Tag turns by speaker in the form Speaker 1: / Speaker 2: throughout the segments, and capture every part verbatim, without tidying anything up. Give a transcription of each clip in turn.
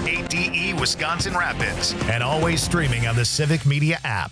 Speaker 1: A D E Wisconsin Rapids, and always streaming on the Civic Media app.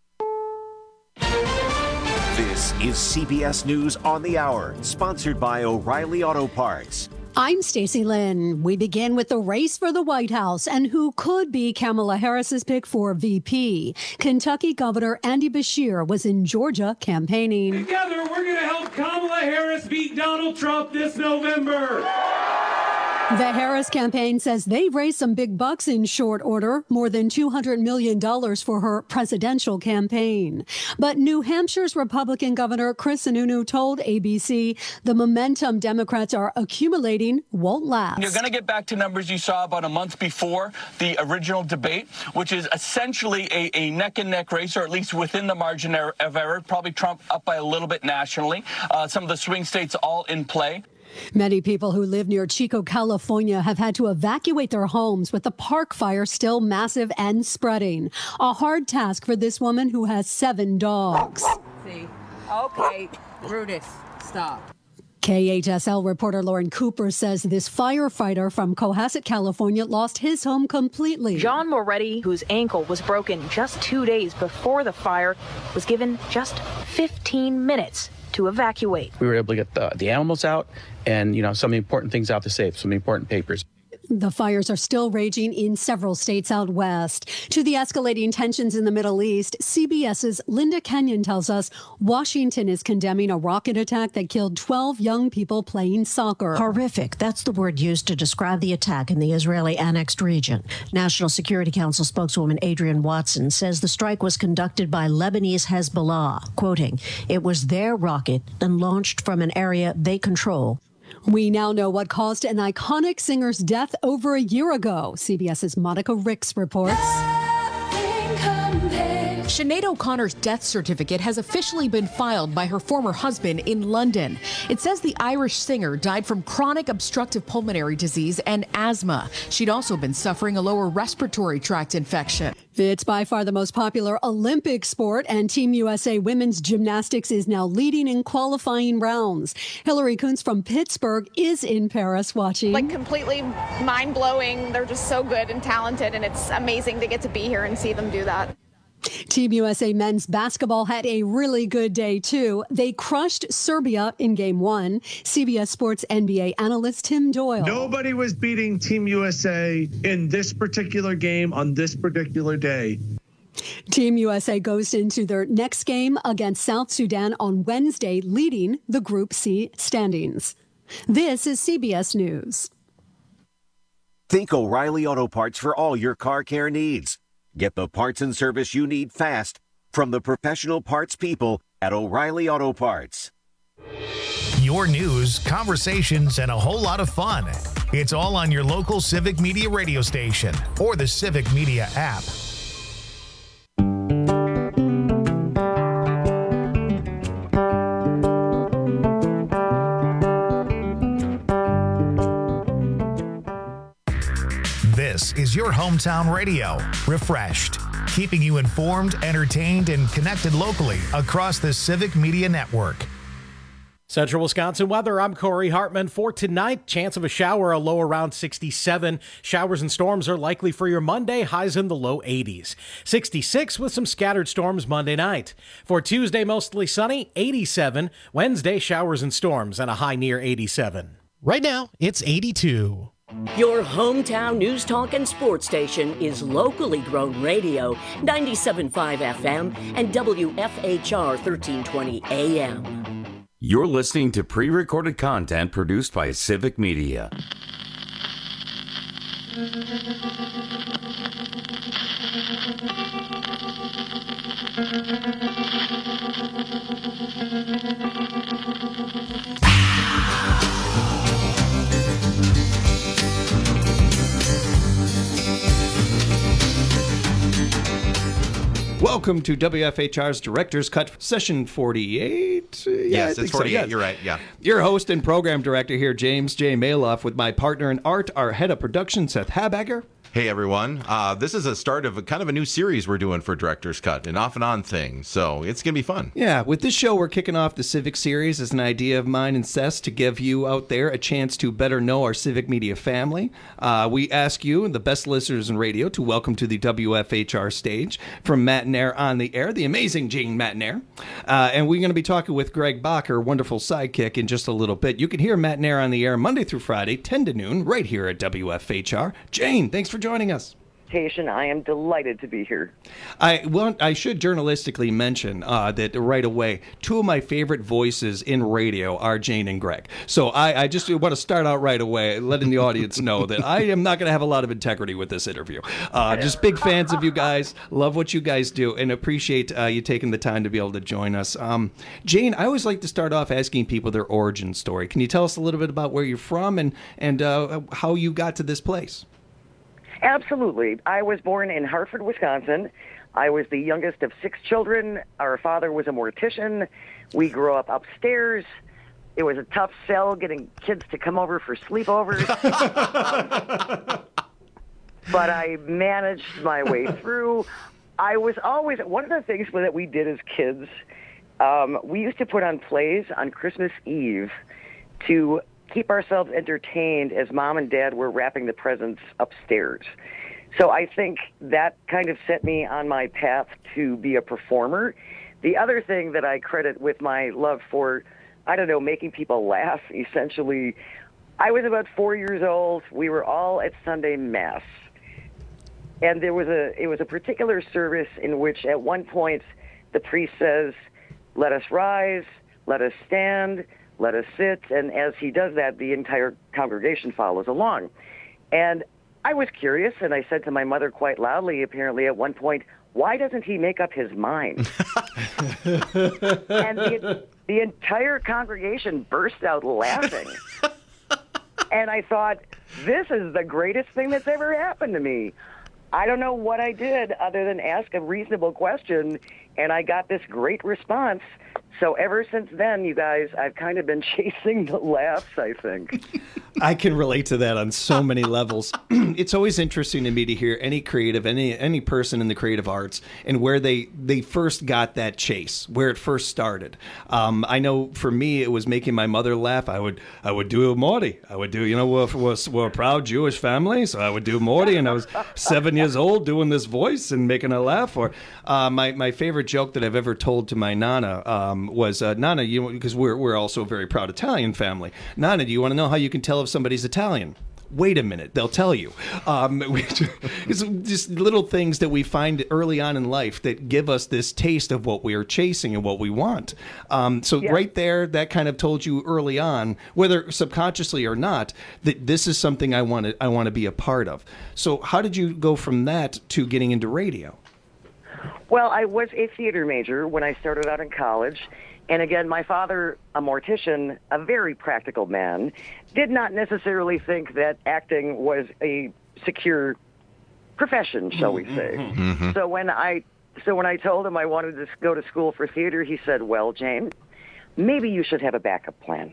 Speaker 2: This is C B S News on the Hour, sponsored by O'Reilly Auto Parts.
Speaker 3: I'm Stacey Lynn. We begin with the race for the White House and who could be Kamala Harris's pick for V P. Kentucky Governor Andy Beshear was in Georgia campaigning.
Speaker 4: Together, we're going to help Kamala Harris beat Donald Trump this November.
Speaker 3: The Harris campaign says they've raised some big bucks in short order, more than two hundred million dollars for her presidential campaign. But New Hampshire's Republican Governor Chris Sununu told A B C the momentum Democrats are accumulating won't last.
Speaker 5: You're going to get back to numbers you saw about a month before the original debate, which is essentially a, a neck-and-neck race, or at least within the margin of error. Probably Trump up by a little bit nationally. Uh, some of the swing states all in play.
Speaker 3: Many people who live near Chico, California have had to evacuate their homes with the park fire still massive and spreading. A hard task for this woman who has seven dogs.
Speaker 6: See, okay, Brutus, stop.
Speaker 3: K H S L reporter Lauren Cooper says this firefighter from Cohasset, California, lost his home completely.
Speaker 7: John Moretti, whose ankle was broken just two days before the fire, was given just fifteen minutes to evacuate.
Speaker 8: We were able to get the, the animals out and, you know, some important things out the safe, some important papers.
Speaker 3: The fires are still raging in several states out west. To the escalating tensions in the Middle East, CBS's Linda Kenyon tells us Washington is condemning a rocket attack that killed twelve young people playing soccer.
Speaker 9: Horrific. That's the word used to describe the attack in the Israeli annexed region. National Security Council spokeswoman Adrienne Watson says the strike was conducted by Lebanese Hezbollah, quoting, "It was their rocket and launched from an area they control."
Speaker 3: We now know what caused an iconic singer's death over a year ago. CBS's Monica Ricks reports.
Speaker 10: Sinead O'Connor's death certificate has officially been filed by her former husband in London. It says the Irish singer died from chronic obstructive pulmonary disease and asthma. She'd also been suffering a lower respiratory tract infection.
Speaker 3: It's by far the most popular Olympic sport, and Team U S A women's gymnastics is now leading in qualifying rounds. Hillary Kuntz from Pittsburgh is in Paris watching.
Speaker 11: Like completely mind-blowing. They're just so good and talented, and it's amazing to get to be here and see them do that.
Speaker 3: Team U S A men's basketball had a really good day, too. They crushed Serbia in game one. C B S Sports N B A analyst Tim Doyle.
Speaker 12: Nobody was beating Team U S A in this particular game on this particular day.
Speaker 3: Team U S A goes into their next game against South Sudan on Wednesday, leading the Group C standings. This is C B S News.
Speaker 2: Think O'Reilly Auto Parts for all your car care needs. Get the parts and service you need fast from the professional parts people at O'Reilly Auto Parts.
Speaker 1: Your news, conversations, and a whole lot of fun. It's all on your local Civic Media radio station or the Civic Media app. This is your hometown radio, refreshed, keeping you informed, entertained, and connected locally across the Civic Media Network.
Speaker 13: Central Wisconsin weather, I'm Corey Hartman. For tonight, chance of a shower, a low around sixty-seven. Showers and storms are likely for your Monday, highs in the low eighties. sixty-six with some scattered storms Monday night. For Tuesday, mostly sunny, eighty-seven. Wednesday, showers and storms, and a high near eighty-seven.
Speaker 14: Right now, it's eighty-two.
Speaker 15: Your hometown news talk and sports station is locally grown radio, ninety-seven point five F M and W F H R thirteen twenty A M.
Speaker 16: You're listening to pre-recorded content produced by Civic Media.
Speaker 17: Welcome to W F H R's Director's Cut, session forty-eight. Yeah,
Speaker 18: yes, it's forty-eight. So. Yes. You're right. Yeah.
Speaker 17: Your host and program director here, James J. Maloff, with my partner in art, our head of production, Seth Habager.
Speaker 18: Hey, everyone. Uh, this is a start of a kind of a new series we're doing for Director's Cut, an off and on thing. So it's going to be fun.
Speaker 17: Yeah, with this show, we're kicking off the Civic Series as an idea of mine and Seth's to give you out there a chance to better know our Civic Media family. Uh, we ask you, the best listeners in radio, to welcome to the W F H R stage from Matt Nair on the air, the amazing Jane Matt Nair. Uh, and we're going to be talking with Greg Bach, her wonderful sidekick, in just a little bit. You can hear Matt Nair on the air Monday through Friday, ten to noon, right here at W F H R. Jane, thanks for joining us.
Speaker 19: I am delighted to be here.
Speaker 17: I well, I should journalistically mention uh, that right away, two of my favorite voices in radio are Jane and Greg. So I, I just want to start out right away letting the audience know that I am not going to have a lot of integrity with this interview. Uh, just big fans of you guys, love what you guys do, and appreciate uh, you taking the time to be able to join us. Um, Jane, I always like to start off asking people their origin story. Can you tell us a little bit about where you're from and, and uh, how you got to this place?
Speaker 19: Absolutely. I was born in Hartford, Wisconsin. I was the youngest of six children. Our father was a mortician. We grew up upstairs. It was a tough sell getting kids to come over for sleepovers. But I managed my way through. I was always, one of the things that we did as kids, um, we used to put on plays on Christmas Eve to keep ourselves entertained as Mom and Dad were wrapping the presents upstairs. So I think that kind of set me on my path to be a performer. The other thing that I credit with my love for, I don't know, making people laugh, essentially, I was about four years old. We were all at Sunday Mass. And there was a, it was a particular service in which at one point the priest says, "Let us rise, let us stand, let us sit," and as he does that, the entire congregation follows along. And I was curious, and I said to my mother quite loudly, apparently at one point, "Why doesn't he make up his mind?" And the, the entire congregation burst out laughing. And I thought, this is the greatest thing that's ever happened to me. I don't know what I did other than ask a reasonable question, and I got this great response. So ever since then, you guys, I've kind of been chasing the laughs, I think.
Speaker 17: I can relate to that on so many levels. It's always interesting to me to hear any creative, any any person in the creative arts, and where they, they first got that chase, where it first started. Um, I know for me, it was making my mother laugh. I would I would do Morty. I would do, you know, we're, we're, we're a proud Jewish family, so I would do Morty, and I was seven years old doing this voice and making her laugh. Or uh, my, my favorite joke that I've ever told to my Nana um, was, uh, Nana, you because we're, we're also a very proud Italian family. Nana, do you want to know how you can tell if somebody's Italian? Wait a minute, they'll tell you. Um, it's just little things that we find early on in life that give us this taste of what we are chasing and what we want. Um, so yeah. Right there, that kind of told you early on, whether subconsciously or not, that this is something I want to I want to be a part of. So how did you go from that to getting into radio?
Speaker 19: Well, I was a theater major when I started out in college. And again, my father, a mortician, a very practical man, did not necessarily think that acting was a secure profession, shall we say. Mm-hmm. So when I so when I told him I wanted to go to school for theater, he said, "Well, Jane, maybe you should have a backup plan."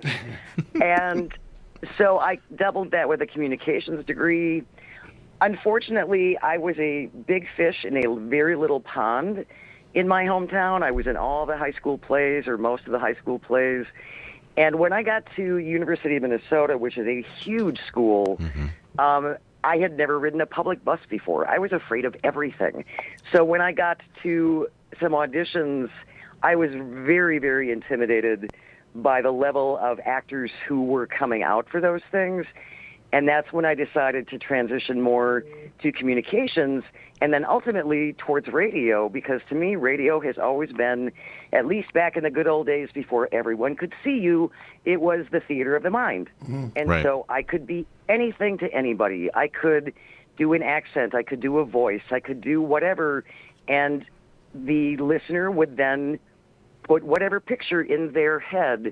Speaker 19: And so I doubled that with a communications degree. Unfortunately, I was a big fish in a very little pond. In my hometown, I was in all the high school plays, or most of the high school plays. And when I got to University of Minnesota, which is a huge school, mm-hmm. um, I had never ridden a public bus before. I was afraid of everything. So when I got to some auditions, I was very, very intimidated by the level of actors who were coming out for those things. And that's when I decided to transition more to communications and then ultimately towards radio, because to me, radio has always been, at least back in the good old days before everyone could see you, it was the theater of the mind. Mm-hmm. And right. So I could be anything to anybody. I could do an accent. I could do a voice. I could do whatever. And the listener would then put whatever picture in their head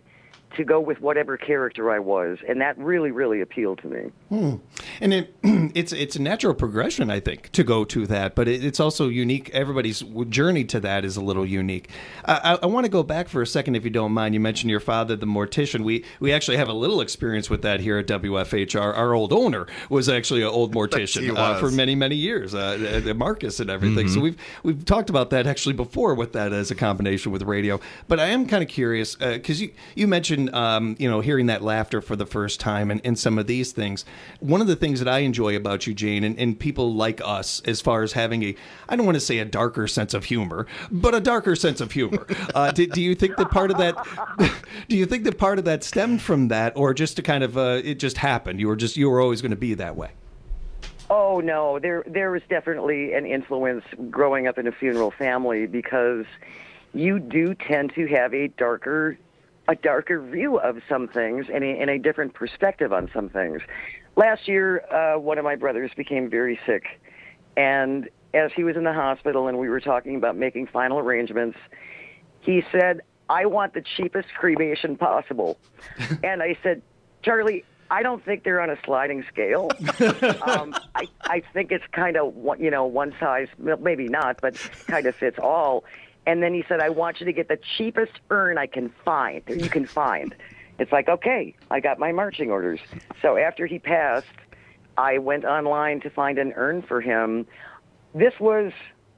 Speaker 19: to go with whatever character I was, and that really, really appealed to me.
Speaker 17: Hmm. And it, it's it's a natural progression, I think, to go to that, but it, it's also unique. Everybody's journey to that is a little unique. I, I, I want to go back for a second, if you don't mind. You mentioned your father, the mortician. We we actually have a little experience with that here at W F H R. Our old owner was actually an old mortician uh, for many, many years, uh, Marcus and everything. Mm-hmm. So we've we've talked about that actually before with that as a combination with radio. But I am kind of curious, because uh, you, you mentioned Um, you know, hearing that laughter for the first time and, and some of these things. One of the things that I enjoy about you, Jane, and, and people like us, as far as having a, I don't want to say a darker sense of humor, but a darker sense of humor. Uh, do, do you think that part of that, do you think that part of that stemmed from that, or just to kind of, uh, it just happened? You were just, you were always going to be that way?
Speaker 19: Oh, no, there, there was definitely an influence growing up in a funeral family, because you do tend to have a darker a darker view of some things and a, and a different perspective on some things. Last year, uh, one of my brothers became very sick, and as he was in the hospital and we were talking about making final arrangements, he said, "I want the cheapest cremation possible." And I said, "Charlie, I don't think they're on a sliding scale. um, I, I think it's kind of, you know, one size, maybe not, but kind of fits all." And then he said, "I want you to get the cheapest urn I can find, or you can find." It's like, okay, I got my marching orders. So after he passed, I went online to find an urn for him. This was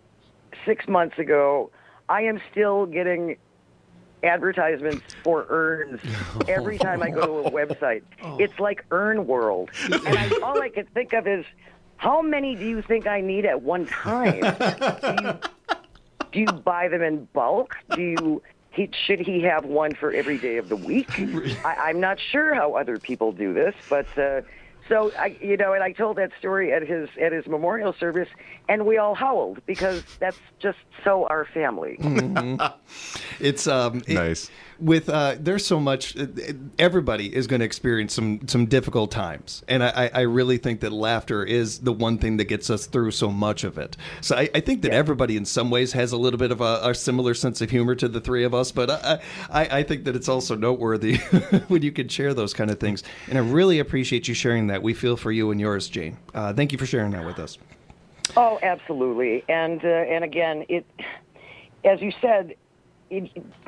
Speaker 19: six months ago. I am still getting advertisements for urns every time I go to a website. It's like Urn World. And I, all I can think of is, how many do you think I need at one time? Do you... Do you buy them in bulk? Do you? He, should he have one for every day of the week? I, I'm not sure how other people do this, but uh, so I, you know, and I told that story at his at his memorial service, and we all howled, because that's just so our family.
Speaker 17: Mm-hmm. It's um, it,
Speaker 18: nice.
Speaker 17: With uh, there's so much. Everybody is going to experience some some difficult times, and I, I really think that laughter is the one thing that gets us through so much of it. So I, I think that yeah. everybody, in some ways, has a little bit of a, a similar sense of humor to the three of us. But I I, I think that it's also noteworthy when you can share those kind of things. And I really appreciate you sharing that. We feel for you and yours, Jane. Uh, thank you for sharing that with us.
Speaker 19: Oh, absolutely. And uh, and again, it, as you said, it,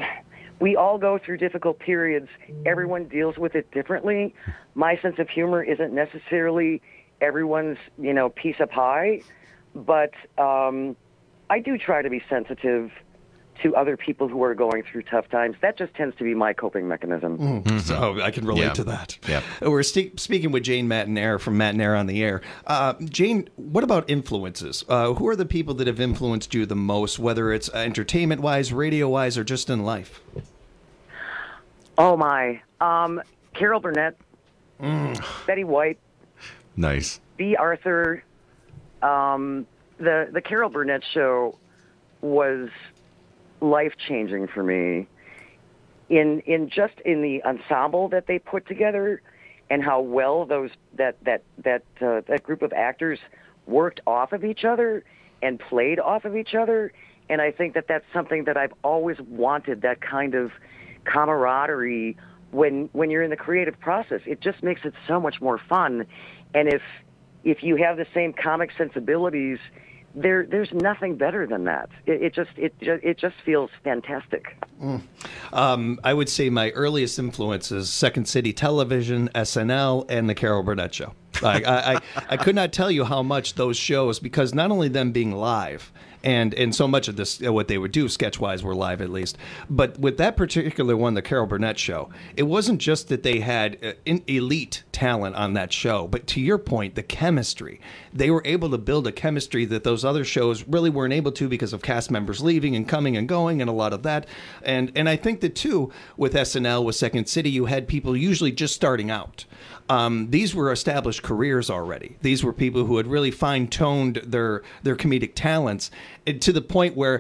Speaker 19: we all go through difficult periods. Everyone deals with it differently. My sense of humor isn't necessarily everyone's, you know, piece of pie, but um, I do try to be sensitive to other people who are going through tough times. That just tends to be my coping mechanism.
Speaker 17: Mm-hmm. So I can relate
Speaker 18: yeah.
Speaker 17: to that.
Speaker 18: Yeah.
Speaker 17: We're st- speaking with Jane Matenaer from Matenaer on the Air. Uh, Jane, what about influences? Uh, who are the people that have influenced you the most, whether it's entertainment-wise, radio-wise, or just in life?
Speaker 19: Oh, my. Um, Carol Burnett, mm. Betty White.
Speaker 18: Nice.
Speaker 19: B. Arthur. Um, the, the Carol Burnett show was life-changing for me in in just in the ensemble that they put together, and how well those that that that uh, that group of actors worked off of each other and played off of each other. And I think that that's something that I've always wanted, that kind of camaraderie when when you're in the creative process. It just makes it so much more fun. And if if you have the same comic sensibilities, There, there's nothing better than that. It, it just, it, it just feels fantastic.
Speaker 17: Mm. Um, I would say my earliest influences: Second City Television, S N L, and the Carol Burnett Show. I, I, I could not tell you how much those shows, because not only them being live, and and so much of this, what they would do sketch-wise, were live at least. But with that particular one, the Carol Burnett Show, it wasn't just that they had uh, in, elite talent on that show, but to your point, the chemistry. They were able to build a chemistry that those other shows really weren't able to, because of cast members leaving and coming and going and a lot of that. And and I think that, too, with S N L, with Second City, you had people usually just starting out. Um, these were established careers already. These were people who had really fine-toned their their comedic talents to the point where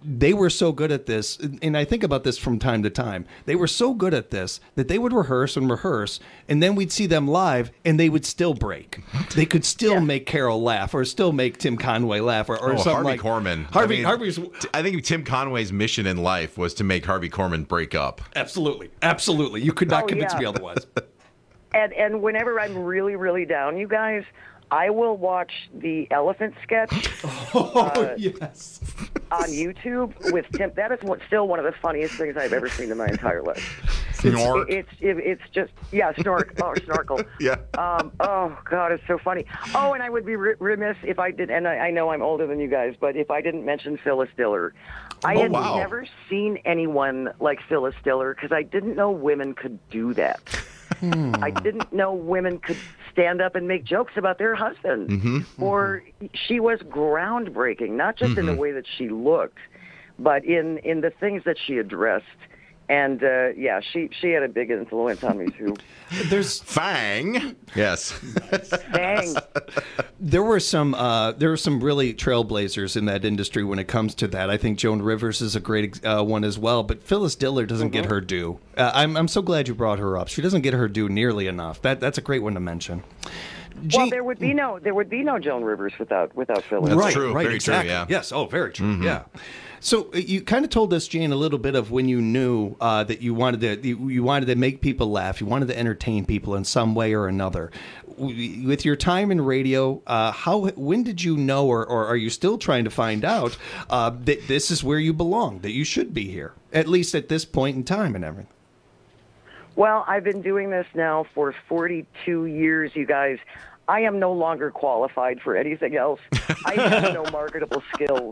Speaker 17: they were so good at this, and I think about this from time to time. They were so good at this that they would rehearse and rehearse, and then we'd see them live, and they would still break. They could still yeah. make Carol laugh, or still make Tim Conway laugh, or, or
Speaker 18: oh,
Speaker 17: something
Speaker 18: Harvey
Speaker 17: like
Speaker 18: Korman.
Speaker 17: Harvey,
Speaker 18: I mean,
Speaker 17: Harvey's.
Speaker 18: I think Tim Conway's mission in life was to make Harvey Korman break up.
Speaker 17: Absolutely, absolutely. You could not
Speaker 19: oh,
Speaker 17: convince
Speaker 19: yeah.
Speaker 17: me otherwise.
Speaker 19: And and whenever I'm really really down, you guys, I will watch the elephant sketch.
Speaker 17: Oh
Speaker 19: uh,
Speaker 17: yes.
Speaker 19: On YouTube with Tim. That is what, still one of the funniest things I've ever seen in my entire life.
Speaker 18: Snork.
Speaker 19: It's it, it's just yeah, snork. Oh, snorkel.
Speaker 18: Yeah.
Speaker 19: Um. Oh God, it's so funny. Oh, and I would be re- remiss if I did. And I, I know I'm older than you guys, but if I didn't mention Phyllis Diller. I
Speaker 18: oh,
Speaker 19: had
Speaker 18: wow.
Speaker 19: never seen anyone like Phyllis Diller because I didn't know women could do that.
Speaker 17: Hmm.
Speaker 19: I didn't know women could stand up and make jokes about their husband.
Speaker 18: Mm-hmm.
Speaker 19: Or she was groundbreaking, not just mm-hmm. in the way that she looked, but in, in the things that she addressed. And, uh, yeah, she, she had a big influence on me, too.
Speaker 17: There's
Speaker 18: Fang. Yes.
Speaker 19: Fang.
Speaker 17: There were some uh, there were some really trailblazers in that industry when it comes to that. I think Joan Rivers is a great uh, one as well. But Phyllis Diller doesn't mm-hmm. get her due. Uh, I'm I'm so glad you brought her up. She doesn't get her due nearly enough. That that's a great one to mention.
Speaker 19: Gene, well, there would be no there would be no Joan Rivers without without Phyllis.
Speaker 18: That's
Speaker 17: right,
Speaker 18: true.
Speaker 17: Right,
Speaker 18: very
Speaker 17: exactly.
Speaker 18: true. Yeah.
Speaker 17: Yes. Oh, very true.
Speaker 18: Mm-hmm.
Speaker 17: Yeah. So uh, you kind of told us, Jane, a little bit of when you knew uh, that you wanted to you, you wanted to make people laugh, you wanted to entertain people in some way or another. With your time in radio, uh, how when did you know, or, or are you still trying to find out uh, that this is where you belong, that you should be here, at least at this point in time and everything?
Speaker 19: Well, I've been doing this now for forty-two years, you guys. I am no longer qualified for anything else. I have no marketable skills.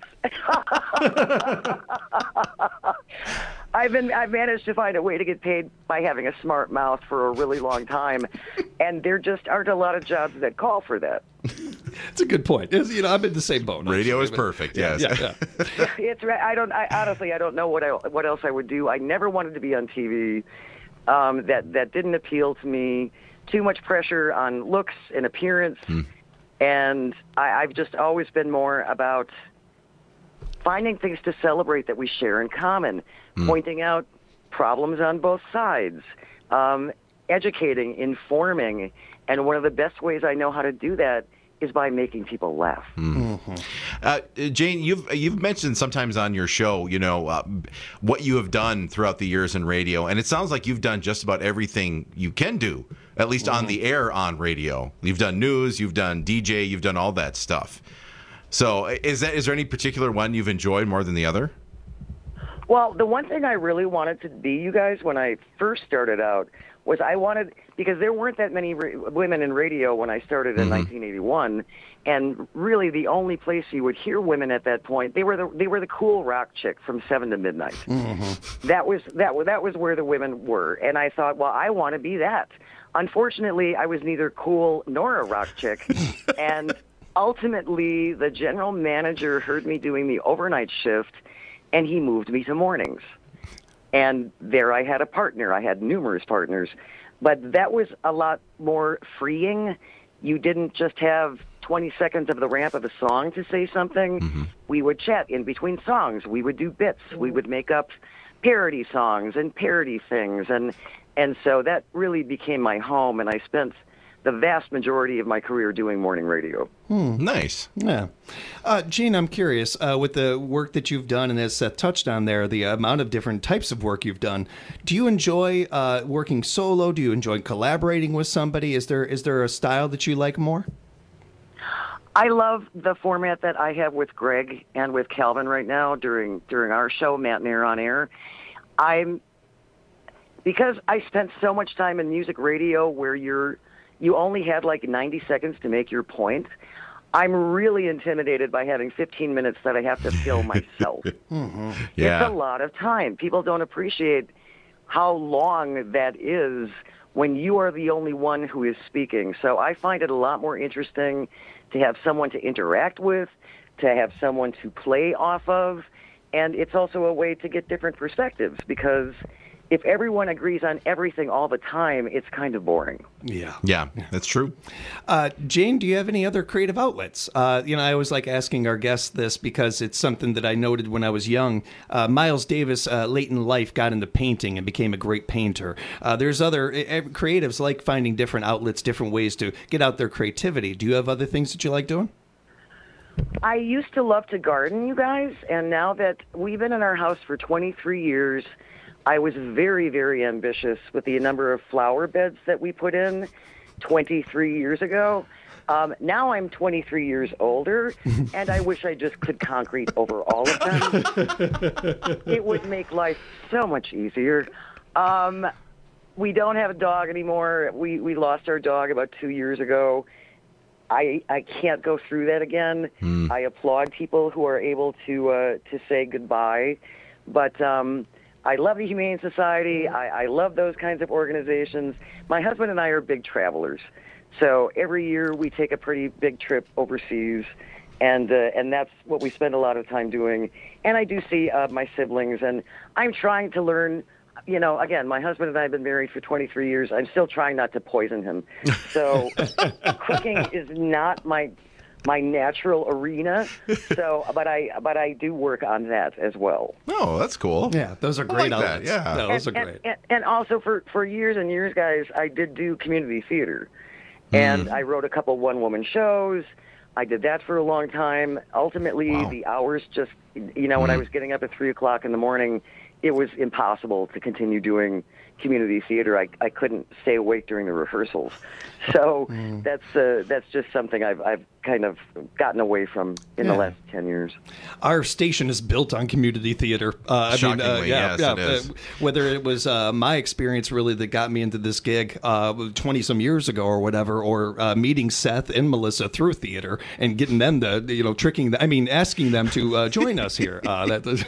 Speaker 19: I've been I've managed to find a way to get paid by having a smart mouth for a really long time, and there just aren't a lot of jobs that call for that.
Speaker 17: It's a good point. It's, you know, I'm in the same boat.
Speaker 18: Radio
Speaker 17: sure,
Speaker 18: is
Speaker 17: but,
Speaker 18: perfect.
Speaker 17: Yeah,
Speaker 18: yes.
Speaker 17: Yeah, yeah.
Speaker 19: It's I don't I honestly I don't know what I, what else I would do. I never wanted to be on T V. Um, that that didn't appeal to me. Too much pressure on looks and appearance, hmm. and I, I've just always been more about finding things to celebrate that we share in common, hmm. pointing out problems on both sides, um, educating, informing, and one of the best ways I know how to do that is by making people laugh.
Speaker 18: Mm-hmm. Uh, Jane, you've you've mentioned sometimes on your show, you know, uh, what you have done throughout the years in radio, and it sounds like you've done just about everything you can do, at least mm-hmm. on the air on radio. You've done news, you've done D J, you've done all that stuff. So, is that is there any particular one you've enjoyed more than the other?
Speaker 19: Well, the one thing I really wanted to be, you guys, when I first started out, was I wanted, because there weren't that many ra- women in radio when I started in mm-hmm. nineteen eighty-one, and really the only place you would hear women at that point, they were the they were the cool rock chick from seven to midnight. Mm-hmm. That was that was that was where the women were, and I thought, well, I want to be that. Unfortunately, I was neither cool nor a rock chick, and ultimately, the general manager heard me doing the overnight shift, and he moved me to mornings. And there I had a partner. I had numerous partners. But that was a lot more freeing. You didn't just have twenty seconds of the ramp of a song to say something. Mm-hmm. We would chat in between songs. We would do bits. We would make up parody songs and parody things. And, and so that really became my home, and I spent the vast majority of my career doing morning radio.
Speaker 17: Hmm.
Speaker 18: Nice.
Speaker 17: Yeah. Uh, Gene, I'm curious, uh, with the work that you've done, and as Seth touched on there, the amount of different types of work you've done, do you enjoy uh, working solo? Do you enjoy collaborating with somebody? Is there is there a style that you like more?
Speaker 19: I love the format that I have with Greg and with Calvin right now during during our show, Matinee on Air. I'm because I spent so much time in music radio where you're you only had like ninety seconds to make your point. I'm really intimidated by having fifteen minutes that I have to fill myself.
Speaker 17: Mm-hmm.
Speaker 18: Yeah.
Speaker 19: It's a lot of time. People don't appreciate how long that is when you are the only one who is speaking. So I find it a lot more interesting to have someone to interact with, to have someone to play off of, and it's also a way to get different perspectives, because if everyone agrees on everything all the time, it's kind of boring.
Speaker 17: Yeah.
Speaker 18: Yeah, that's true.
Speaker 17: Uh, Jane, do you have any other creative outlets? Uh, you know, I always like asking our guests this because it's something that I noted when I was young. Uh, Miles Davis, uh, late in life, got into painting and became a great painter. Uh, there's other uh, creatives like finding different outlets, different ways to get out their creativity. Do you have other things that you like doing?
Speaker 19: I used to love to garden, you guys, and now that we've been in our house for twenty-three years, I was very, very ambitious with the number of flower beds that we put in twenty-three years ago. Um, now I'm twenty-three years older, and I wish I just could concrete over all of them. It would make life so much easier. Um, we don't have a dog anymore. We, we lost our dog about two years ago. I, I can't go through that again. Mm. I applaud people who are able to uh, to say goodbye, but um, I love the Humane Society. I, I love those kinds of organizations. My husband and I are big travelers, so every year we take a pretty big trip overseas, and uh, and that's what we spend a lot of time doing. And I do see uh, my siblings, and I'm trying to learn. You know, again, my husband and I have been married for twenty-three years. I'm still trying not to poison him. So cooking is not my my natural arena. So, but I but I do work on that as well.
Speaker 18: Oh, that's cool.
Speaker 17: Yeah, those are great
Speaker 18: I like
Speaker 17: outlets.
Speaker 18: That, yeah,
Speaker 17: no, those
Speaker 19: and,
Speaker 17: are great.
Speaker 19: And, and also for, for years and years, guys, I did do community theater. And mm. I wrote a couple one-woman shows. I did that for a long time. Ultimately, wow. the hours just, you know, mm. when I was getting up at three o'clock in the morning, it was impossible to continue doing community theater. I, I couldn't stay awake during the rehearsals. So mm. that's uh, that's just something I've I've kind of gotten away from in yeah. the last ten years.
Speaker 17: Our station is built on community theater. Uh, I
Speaker 18: Shockingly,
Speaker 17: mean, uh, yeah,
Speaker 18: yes,
Speaker 17: yeah,
Speaker 18: it is.
Speaker 17: Uh, whether it was uh, my experience really that got me into this gig twenty some years ago or whatever, or uh, meeting Seth and Melissa through theater and getting them to, you know, tricking, them, I mean, asking them to uh, join us here. Uh,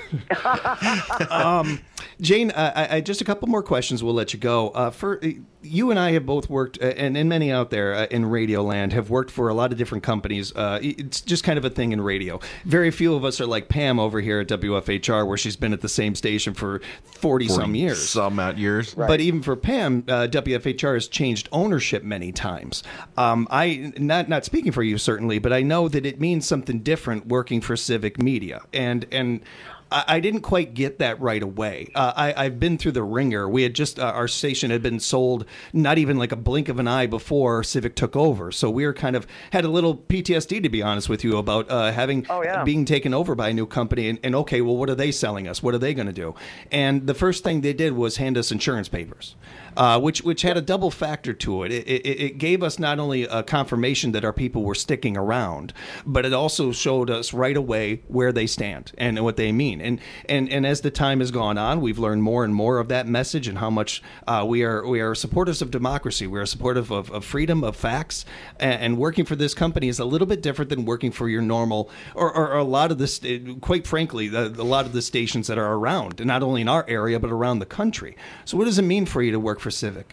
Speaker 17: that, um, Jane, I, I, just a couple more questions. We'll let you go. Uh, for you and I have both worked, uh, and, and many out there uh, in radio land have worked for a lot of different companies. Uh, it's just kind of a thing in radio. Very few of us are like Pam over here at W F H R, where she's been at the same station for forty some years.
Speaker 18: Some out years.
Speaker 17: Right. But even for Pam, uh, W F H R has changed ownership many times. Um, I not not speaking for you certainly, but I know that it means something different working for Civic Media, and and. I didn't quite get that right away. Uh, I, I've been through the ringer. We had just, uh, our station had been sold not even like a blink of an eye before Civic took over. So we were kind of, had a little P T S D, to be honest with you, about uh, having,
Speaker 19: oh, yeah.
Speaker 17: being taken over by a new company. And, and okay, well, what are they selling us? What are they going to do? And the first thing they did was hand us insurance papers. Uh, which which had a double factor to it. It, it. it gave us not only a confirmation that our people were sticking around, but it also showed us right away where they stand and what they mean. And and, and as the time has gone on, we've learned more and more of that message and how much uh, we are we are supporters of democracy. We are supportive of, of freedom, of facts, and, and working for this company is a little bit different than working for your normal, or, or, or a lot of this, quite frankly, the, a lot of the stations that are around, not only in our area, but around the country. So what does it mean for you to work for for Civic?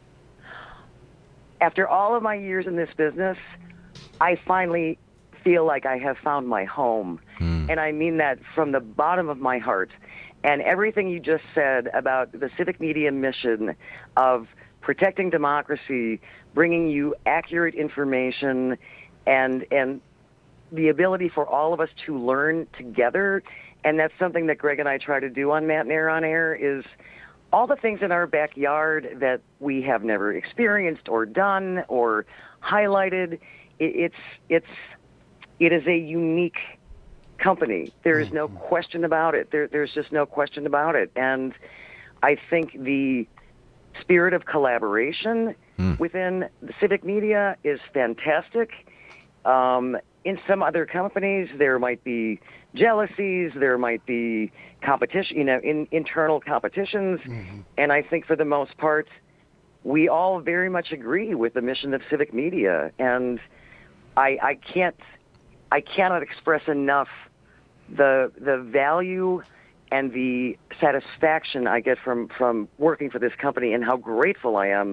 Speaker 19: After all of my years in this business, I finally feel like I have found my home. Mm. And I mean that from the bottom of my heart. And everything you just said about the Civic Media mission of protecting democracy, bringing you accurate information, and and the ability for all of us to learn together. And that's something that Greg and I try to do on Matt and Air on Air, is all the things in our backyard that we have never experienced or done or highlighted. It's it's it is a unique company. There is no question about it. There, there's just no question about it. And I think the spirit of collaboration mm. within the Civic Media is fantastic. Um, in some other companies, there might be jealousies, there might be competition, you know, in, internal competitions. Mm-hmm. And I think for the most part, we all very much agree with the mission of Civic Media. And I, I can't, I cannot express enough the the value and the satisfaction I get from, from working for this company, and how grateful I am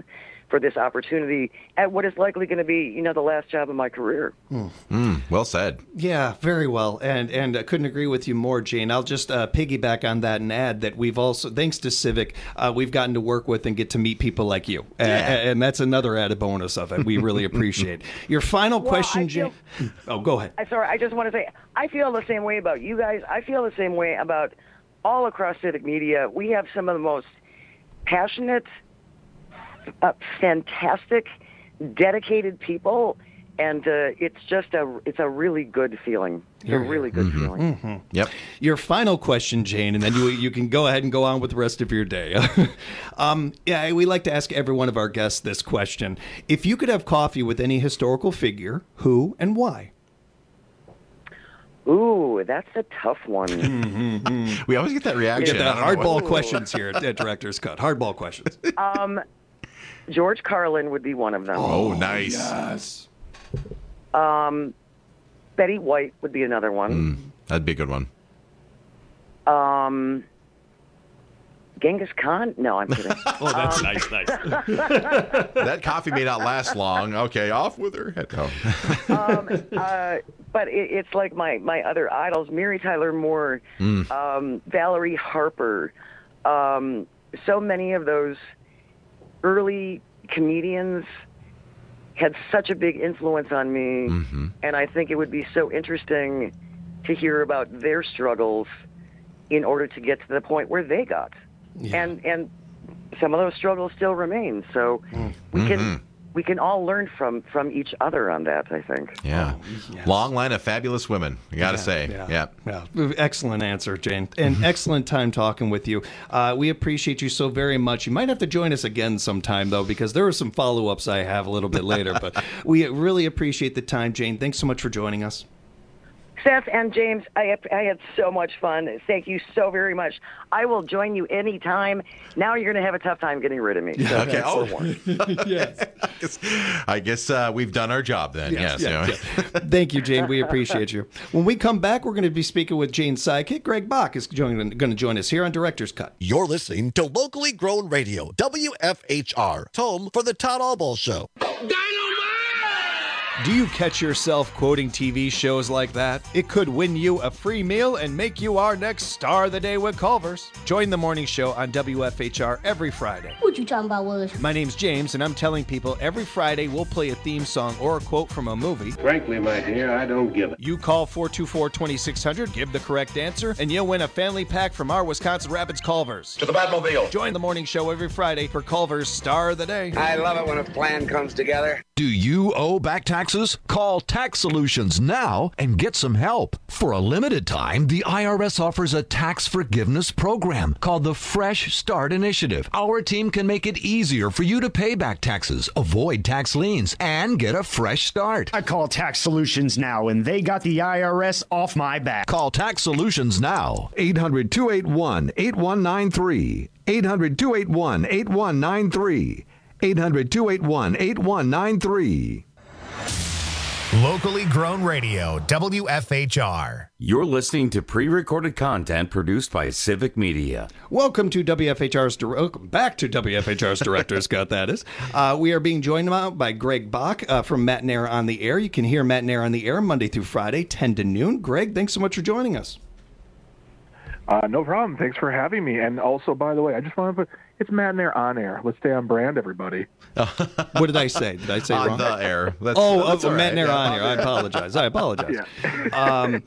Speaker 19: for this opportunity at what is likely going to be, you know, the last job of my career.
Speaker 17: Mm.
Speaker 18: Mm, well said.
Speaker 17: Yeah, very well. And and I couldn't agree with you more, Jane. I'll just uh, piggyback on that and add that we've also, thanks to Civic, uh, we've gotten to work with and get to meet people like you. Yeah. Uh, and that's another added bonus of it. We really appreciate. Your final
Speaker 19: Well,
Speaker 17: question,
Speaker 19: I feel-
Speaker 17: Jane. Oh, go ahead.
Speaker 19: I sorry, I just want to say I feel the same way about you guys. I feel the same way about all across Civic Media. We have some of the most passionate, uh, fantastic, dedicated people, and uh, it's just a it's a really good feeling. It's a really good
Speaker 17: Mm-hmm.
Speaker 19: feeling.
Speaker 17: Mm-hmm.
Speaker 18: Yep.
Speaker 17: Your final question, Jane, and then you you can go ahead and go on with the rest of your day. um, yeah, we like to ask every one of our guests this question: if you could have coffee with any historical figure, who and why?
Speaker 19: Ooh, that's a tough one.
Speaker 18: We always get that
Speaker 17: We
Speaker 18: reaction.
Speaker 17: get the
Speaker 18: I don't know
Speaker 17: hardball
Speaker 18: what-
Speaker 17: questions here at Director's Cut. Hardball questions.
Speaker 19: Um, George Carlin would be one of them.
Speaker 18: Oh, nice.
Speaker 17: Yes.
Speaker 19: Um, Betty White would be another one.
Speaker 18: Mm, that'd be a good one.
Speaker 19: Um, Genghis Khan? No, I'm kidding.
Speaker 17: Oh, that's
Speaker 19: Um,
Speaker 17: nice, nice.
Speaker 18: That coffee may not last long. Okay, off with her head. Oh.
Speaker 19: um, uh, but it, it's like my, my other idols, Mary Tyler Moore,
Speaker 18: Mm.
Speaker 19: um, Valerie Harper. Um, so many of those early comedians had such a big influence on me,
Speaker 18: Mm-hmm.
Speaker 19: and I think it would be so interesting to hear about their struggles in order to get to the point where they got. And and some of those struggles still remain. So we can
Speaker 18: Mhm.
Speaker 19: we can all learn from from each other on that, I think.
Speaker 18: Yeah. Long line of fabulous women, I got to say.
Speaker 17: yeah,
Speaker 18: Yeah.
Speaker 17: Yeah, excellent answer, Jane. And excellent time talking with you. Uh, we appreciate you so very much. You might have to join us again sometime, though, because there are some follow-ups I have a little bit later. But we really appreciate the time, Jane. Thanks so much for joining us.
Speaker 19: Seth and James, I, I had so much fun. Thank you so very much. I will join you anytime. Now you're going to have a tough time getting rid of me. So
Speaker 18: Okay. Oh,
Speaker 17: yes.
Speaker 18: I guess uh, we've done our job then. Yes.
Speaker 17: Yes,
Speaker 18: you know.
Speaker 17: yes, Thank you, Jane. We appreciate you. When we come back, we're going to be speaking with Jane's sidekick, Greg Bach, is going to join us here on Director's Cut.
Speaker 20: You're listening to locally grown radio, W F H R, home for the Todd Allball Show.
Speaker 17: Do you catch yourself quoting T V shows like that? It could win you a free meal and make you our next star of the day with Culver's. Join the morning show on W F H R every Friday.
Speaker 21: What you talking about, Willis?
Speaker 17: My name's James, and I'm telling people every Friday we'll play a theme song or a quote from a movie.
Speaker 22: Frankly, my dear, I don't give it.
Speaker 17: You call four two four, two six zero zero, give the correct answer, and you'll win a family pack from our Wisconsin Rapids Culver's.
Speaker 22: To the Batmobile.
Speaker 17: Join the morning show every Friday for Culver's Star of the Day.
Speaker 22: I love it when a plan comes together.
Speaker 20: Do you owe back taxes? Call Tax Solutions now and get some help. For a limited time, the I R S offers a tax forgiveness program called the Fresh Start Initiative. Our team can make it easier for you to pay back taxes, avoid tax liens, and get a fresh start.
Speaker 23: I call Tax Solutions now, and they got the I R S off my back.
Speaker 20: Call Tax Solutions now. eight hundred, two eight one, eight one nine three. eight hundred, two eight one, eight one nine three. eight hundred, two eight one, eight one nine three.
Speaker 1: Locally grown radio, W F H R.
Speaker 16: You're listening to pre-recorded content produced by Civic Media.
Speaker 17: Welcome to W F H R's, welcome back to W F H R's Director's Cut, that is. Uh, we are being joined now by Greg Bach uh, from Matt and Air on the Air. You can hear Matt and Air on the Air Monday through Friday, ten to noon. Greg, thanks so much for joining us.
Speaker 24: Uh, no problem. Thanks for having me. And also, by the way, I just want to put, it's Matt and Air on air. Let's stay on brand, everybody.
Speaker 17: What did I say? Did I say
Speaker 18: On
Speaker 17: wrong?
Speaker 18: the air. That's-
Speaker 17: oh,
Speaker 18: that's
Speaker 17: oh
Speaker 18: all
Speaker 17: Matt and
Speaker 18: right.
Speaker 17: Air
Speaker 18: Yeah.
Speaker 17: on air. I apologize. I apologize. Um,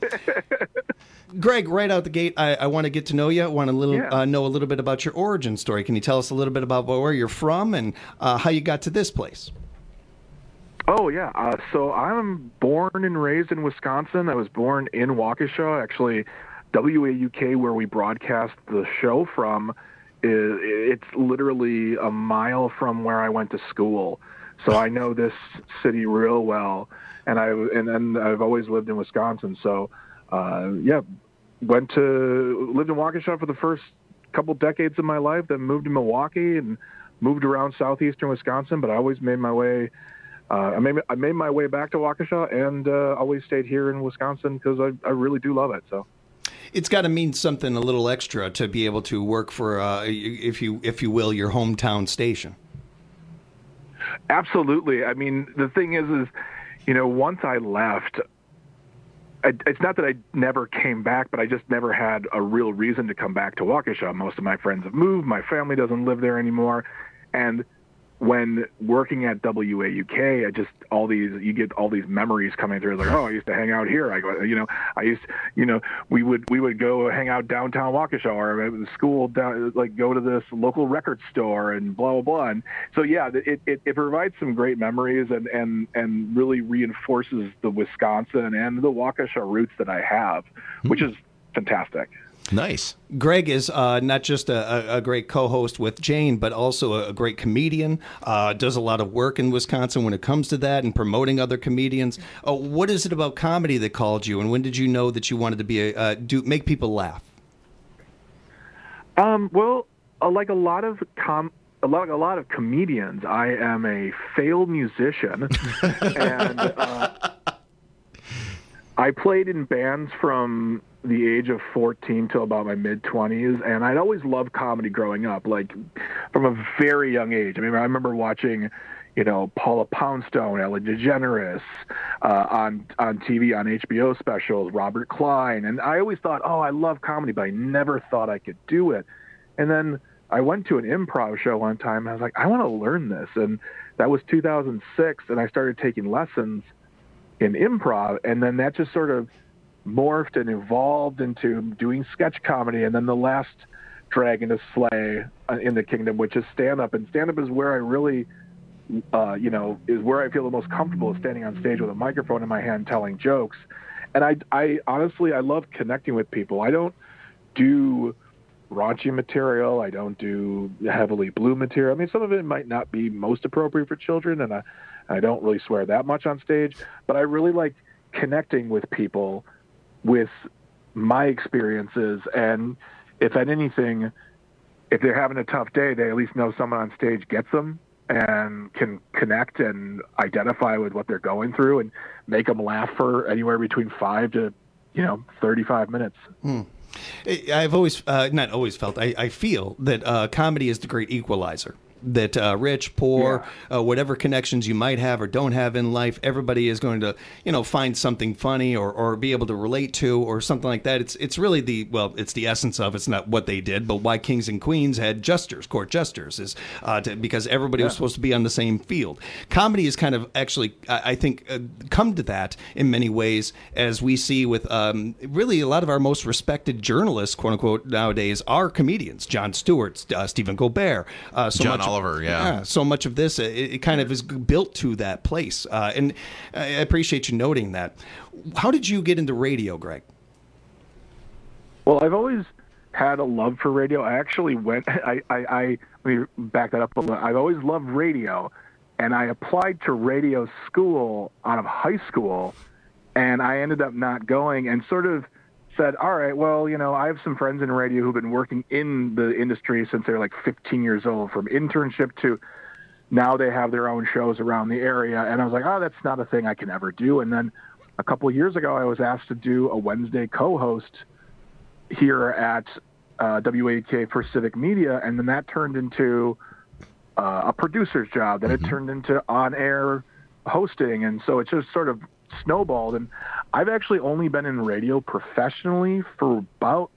Speaker 17: Greg, right out the gate, I, I want to get to know you. I want to little,
Speaker 24: Yeah.
Speaker 17: uh, know a little bit about your origin story. Can you tell us a little bit about where you're from and uh, how you got to this place?
Speaker 24: Oh, yeah. Uh, so I'm born and raised in Wisconsin. I was born in Waukesha. Actually, W A U K, where we broadcast the show from, is it's literally a mile from where I went to school. So I know this city real well, and I and, and I've always lived in Wisconsin. So uh, yeah, went to lived in Waukesha for the first couple decades of my life. Then moved to Milwaukee and moved around southeastern Wisconsin. But I always made my way. Uh, I made I made my way back to Waukesha and uh, always stayed here in Wisconsin because I I really do love it. So.
Speaker 17: It's got to mean something a little extra to be able to work for, uh, if you if you will, your hometown station.
Speaker 24: Absolutely. I mean, the thing is, is, you know, once I left, I, it's not that I never came back, but I just never had a real reason to come back to Waukesha. Most of my friends have moved. My family doesn't live there anymore. And when working at W A U K, I just, all these, you get all these memories coming through. Like, oh, I used to hang out here. I go, you know, I used, you know, we would, we would go hang out downtown Waukesha, or at the school down, like go to this local record store and blah, blah, blah. And so, yeah, it, it, it provides some great memories and, and, and really reinforces the Wisconsin and the Waukesha roots that I have, which is fantastic.
Speaker 18: Nice.
Speaker 17: Greg is uh, not just a, a great co-host with Jane, but also a, a great comedian, uh, does a lot of work in Wisconsin when it comes to that and promoting other comedians. Uh, what is it about comedy that called you, and when did you know that you wanted to be a, uh, do make people laugh?
Speaker 24: Um, well, uh, like a lot of com- a lot, a lot of comedians, I am a failed musician, and uh, I played in bands from the age of fourteen till about my mid-twenties, and I'd always loved comedy growing up, like from a very young age. I mean, I remember watching, you know, Paula Poundstone, Ellen DeGeneres uh, on on T V, on H B O specials, Robert Klein, and I always thought, oh, I love comedy, but I never thought I could do it. And then I went to an improv show one time, and I was like, I want to learn this, and that was two thousand six, and I started taking lessons in improv, and then that just sort of morphed and evolved into doing sketch comedy, and then the last dragon to slay in the kingdom, which is stand-up. And stand-up is where I really, uh, you know, is where I feel the most comfortable, standing on stage with a microphone in my hand telling jokes. And I, I honestly, I love connecting with people. I don't do raunchy material. I don't do heavily blue material. I mean, some of it might not be most appropriate for children, and I, I don't really swear that much on stage, but I really like connecting with people with my experiences, and if at anything, if they're having a tough day, they at least know someone on stage gets them and can connect and identify with what they're going through and make them laugh for anywhere between five to, you know, thirty-five minutes.
Speaker 17: Hmm. I've always, uh, not always felt, I, I feel that uh, comedy is the great equalizer. That uh, rich, poor, yeah. uh, whatever connections you might have or don't have in life, everybody is going to, you know, find something funny or, or be able to relate to or something like that. It's it's really the, well, it's the essence of, it's not what they did, but why kings and queens had jesters, court jesters, is uh, to, because everybody yeah. was supposed to be on the same field. Comedy is kind of actually, I, I think, uh, come to that in many ways, as we see with um, really a lot of our most respected journalists, quote unquote, nowadays are comedians. Jon Stewart, uh, Stephen Colbert, uh, so
Speaker 18: John
Speaker 17: much
Speaker 18: Oliver, yeah.
Speaker 17: yeah. So much of this, it, it kind of is built to that place. Uh, and I appreciate you noting that. How did you get into radio, Greg?
Speaker 24: Well, I've always had a love for radio. I actually went, I, I, I let me back that up a little. I've always loved radio, and I applied to radio school out of high school, and I ended up not going and sort of said, all right, well, you know, I have some friends in radio who've been working in the industry since they were like fifteen years old, from internship to now they have their own shows around the area. And I was like, oh, that's not a thing I can ever do. And then a couple of years ago, I was asked to do a Wednesday co-host here at uh, W A K for Civic Media. And then that turned into uh, a producer's job. Then mm-hmm. it turned into on-air hosting. And so it just sort of snowballed. And I've actually only been in radio professionally for about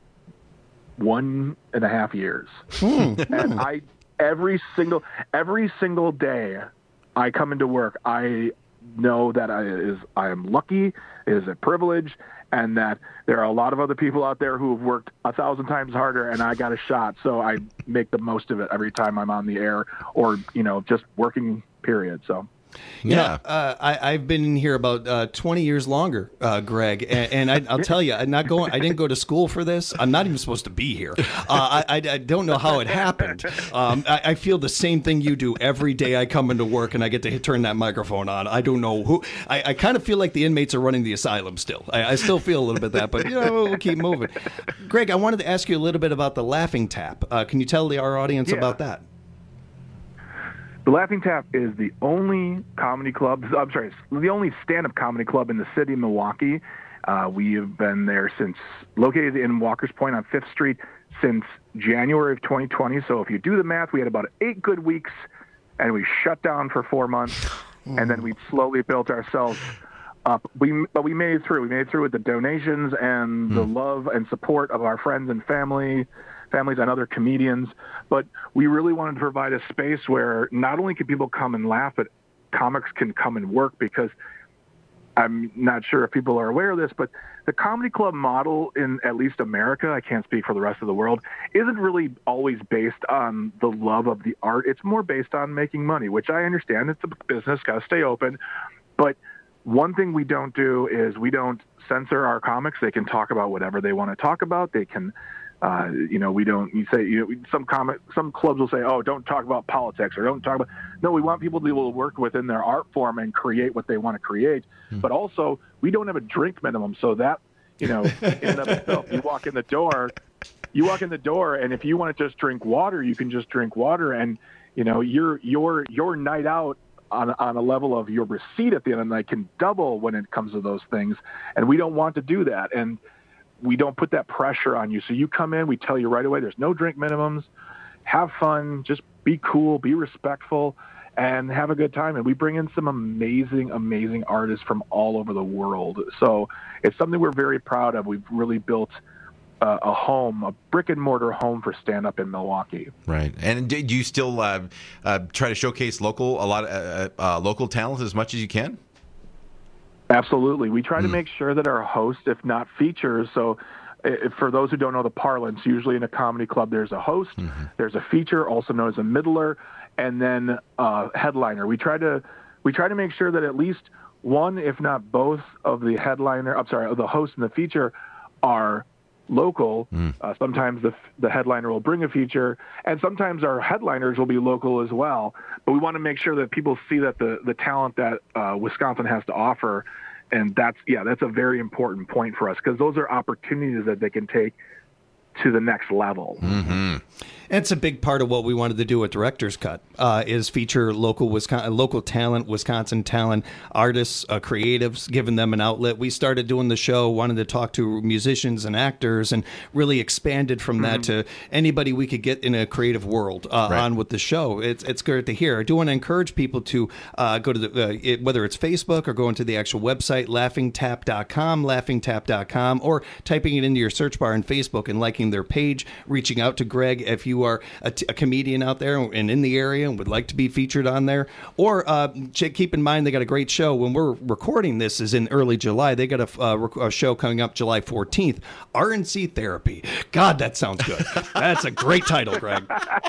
Speaker 24: one and a half years.
Speaker 17: Mm.
Speaker 24: And I, every single, every single day I come into work, I know that I is, I am lucky, it is a privilege, and that there are a lot of other people out there who have worked a thousand times harder, and I got a shot. So I make the most of it every time I'm on the air or, you know, just working, period. So.
Speaker 17: You yeah, know, uh, I, I've been in here about uh, twenty years longer, uh, Greg, and, and I, I'll tell you, I'm not going. I didn't go to school for this. I'm not even supposed to be here. Uh, I, I, I don't know how it happened. Um, I, I feel the same thing you do every day. I come into work and I get to turn that microphone on. I don't know who. I, I kind of feel like the inmates are running the asylum still. I, I still feel a little bit that, but you know, we'll keep moving. Greg, I wanted to ask you a little bit about the Laughing Tap. Uh, can you tell the, our audience yeah. about that?
Speaker 24: The Laughing Tap is the only comedy club, I'm sorry, the only stand-up comedy club in the city of Milwaukee. Uh, we have been there since, located in Walker's Point on Fifth Street since January of twenty twenty. So if you do the math, we had about eight good weeks and we shut down for four months, and then we slowly built ourselves up. We but we made it through. We made it through with the donations and mm. the love and support of our friends and family, families and other comedians. But we really wanted to provide a space where not only can people come and laugh, but comics can come and work, because I'm not sure if people are aware of this, but the comedy club model in at least America, I can't speak for the rest of the world, isn't really always based on the love of the art. It's more based on making money, which I understand. It's a business, got to stay open. But one thing we don't do is we don't censor our comics. They can talk about whatever they want to talk about. They can, uh, you know, we don't, you say, you know, some comic, some clubs will say, oh, don't talk about politics or don't talk about, no, we want people to be able to work within their art form and create what they want to create. Mm. But also we don't have a drink minimum. So that, you know, in and of itself, you walk in the door, you walk in the door, and if you want to just drink water, you can just drink water. And, you know, your, your, your night out on, on a level of your receipt at the end of the night can double when it comes to those things. And we don't want to do that. And we don't put that pressure on you. So you come in, we tell you right away, there's no drink minimums, have fun, just be cool, be respectful, and have a good time. And we bring in some amazing, amazing artists from all over the world. So it's something we're very proud of. We've really built uh, a home, a brick and mortar home for stand-up in Milwaukee.
Speaker 18: Right. And do you still uh, uh, try to showcase local, a lot of uh, uh, local talent as much as you can?
Speaker 24: Absolutely. We try mm. to make sure that our hosts, if not features, so if, for those who don't know the parlance, usually in a comedy club, there's a host, mm-hmm. there's a feature, also known as a middler, and then a headliner. We try to we try to make sure that at least one, if not both, of the headliner, I'm sorry, of the host and the feature are local. Mm. Uh, sometimes the the headliner will bring a feature, and sometimes our headliners will be local as well. But we want to make sure that people see that the the talent that uh, Wisconsin has to offer, and that's yeah, that's a very important point for us, because those are opportunities that they can take to the next level.
Speaker 17: Mm-hmm. It's a big part of what we wanted to do at Director's Cut, uh, is feature local Wisconsin, local talent, Wisconsin talent, artists, uh, creatives, giving them an outlet. We started doing the show, wanted to talk to musicians and actors, and really expanded from mm-hmm. that to anybody we could get in a creative world uh, right. on with the show. It's it's great to hear. I do want to encourage people to uh, go to the, uh, it, whether it's Facebook or go into the actual website, laughing tap dot com, laughing tap dot com, or typing it into your search bar in Facebook and liking their page, reaching out to Greg if you are a, t- a comedian out there and in the area and would like to be featured on there. Or uh, keep in mind, they got a great show. When we're recording this is in early July. They got a, uh, rec- a show coming up July fourteenth, R N C Therapy. God, that sounds good. That's a great title, Greg.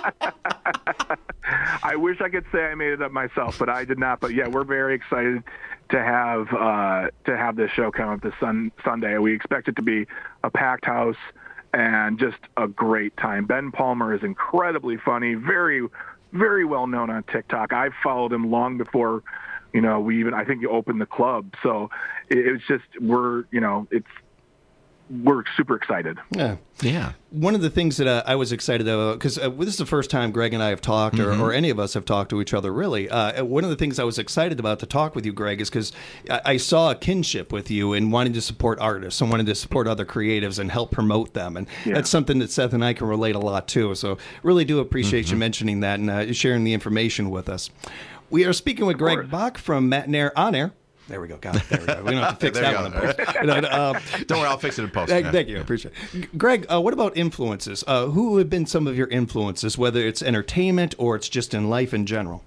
Speaker 24: I wish I could say I made it up myself, but I did not. But yeah, we're very excited to have uh, to have this show come up this sun- Sunday. We expect it to be a packed house and just a great time. Ben Palmer is incredibly funny, very, very well known on TikTok. I've followed him long before, you know, we even, I think you opened the club. So it, it's just, we're, you know, it's, we're super excited.
Speaker 17: Yeah.
Speaker 18: Yeah.
Speaker 17: One of the things that uh, I was excited about, because uh, this is the first time Greg and I have talked, or, mm-hmm. or any of us have talked to each other, really. Uh, one of the things I was excited about to talk with you, Greg, is because I-, I saw a kinship with you in wanting to support artists and wanting to support other creatives and help promote them. And yeah. that's something that Seth and I can relate a lot to. So really do appreciate mm-hmm. you mentioning that and uh, sharing the information with us. We are speaking with Greg Bach from Matt and Air On Air. There we go. Got it. There we go. We don't have to fix that one in post.
Speaker 18: uh, don't worry, I'll fix it in post.
Speaker 17: Thank, thank you. I appreciate it. Greg, uh, what about influences? Uh, who have been some of your influences, whether it's entertainment or it's just in life in general?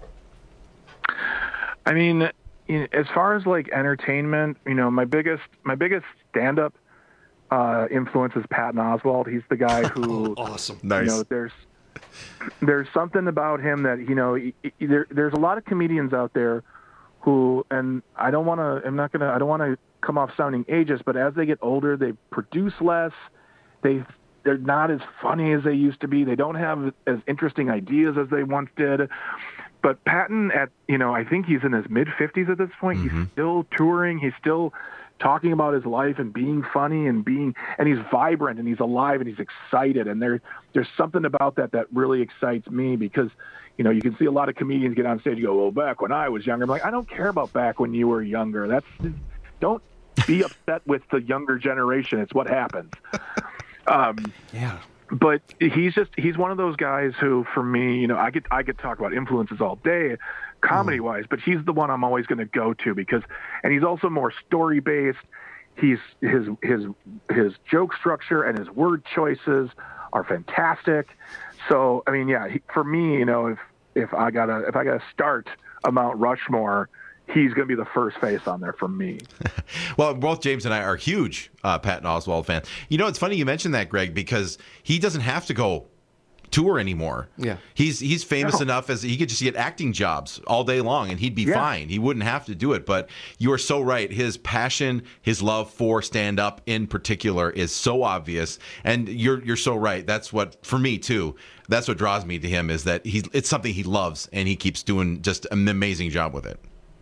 Speaker 24: I mean, you know, as far as like entertainment, you know, my biggest my biggest stand-up uh, influence is Patton Oswalt. He's the guy who,
Speaker 17: oh, awesome,
Speaker 24: nice. You know, there's there's something about him that, you know, he, he, there, there's a lot of comedians out there who, and I don't want to, I'm not going to, I don't want to come off sounding ageist, but as they get older, they produce less. They, they're not as funny as they used to be. They don't have as interesting ideas as they once did. But Patton, at, you know, I think he's in his mid fifties at this point. Mm-hmm. He's still touring. He's still talking about his life and being funny and being, and he's vibrant and he's alive and he's excited. And there, there's something about that that really excites me, because, you know, you can see a lot of comedians get on stage and go, well, back when I was younger. I'm like, I don't care about back when you were younger. That's, don't be upset with the younger generation. It's what happens. Um,
Speaker 17: yeah.
Speaker 24: but he's just he's one of those guys who, for me, you know, I could I could talk about influences all day, comedy wise, but he's the one I'm always going to go to because, and he's also more story based. He's his his his joke structure and his word choices are fantastic. So I mean, yeah, he, for me, you know, if if I gotta if I gotta start a Mount Rushmore, he's going to be the first face on there for me.
Speaker 18: Well, both James and I are huge uh, Patton Oswalt fans. You know, it's funny you mentioned that, Greg, because he doesn't have to go tour anymore.
Speaker 17: Yeah.
Speaker 18: He's he's famous
Speaker 24: No.
Speaker 18: enough as he could just get acting jobs all day long and he'd be
Speaker 24: Yeah.
Speaker 18: fine. He wouldn't have to do it. But you are so right. His passion, his love for stand-up in particular is so obvious. And you're you're so right. That's what, for me too, that's what draws me to him is that he's it's something he loves and he keeps doing just an amazing job with it.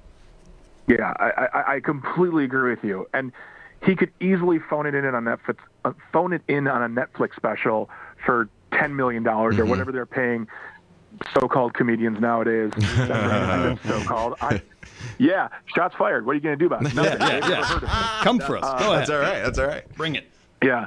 Speaker 24: Yeah, I, I, I completely agree with you. And he could easily phone it in on Netflix, uh, phone it in on a Netflix special for ten million dollars
Speaker 18: Mm-hmm.
Speaker 24: or whatever they're paying so-called comedians nowadays. so-called. I, yeah, shots fired. What are you going to do about it? Nothing.
Speaker 17: Yeah, yeah, yeah. Come for us.
Speaker 24: Uh,
Speaker 17: Go ahead.
Speaker 18: That's all right. That's all right.
Speaker 17: Bring it.
Speaker 24: Yeah.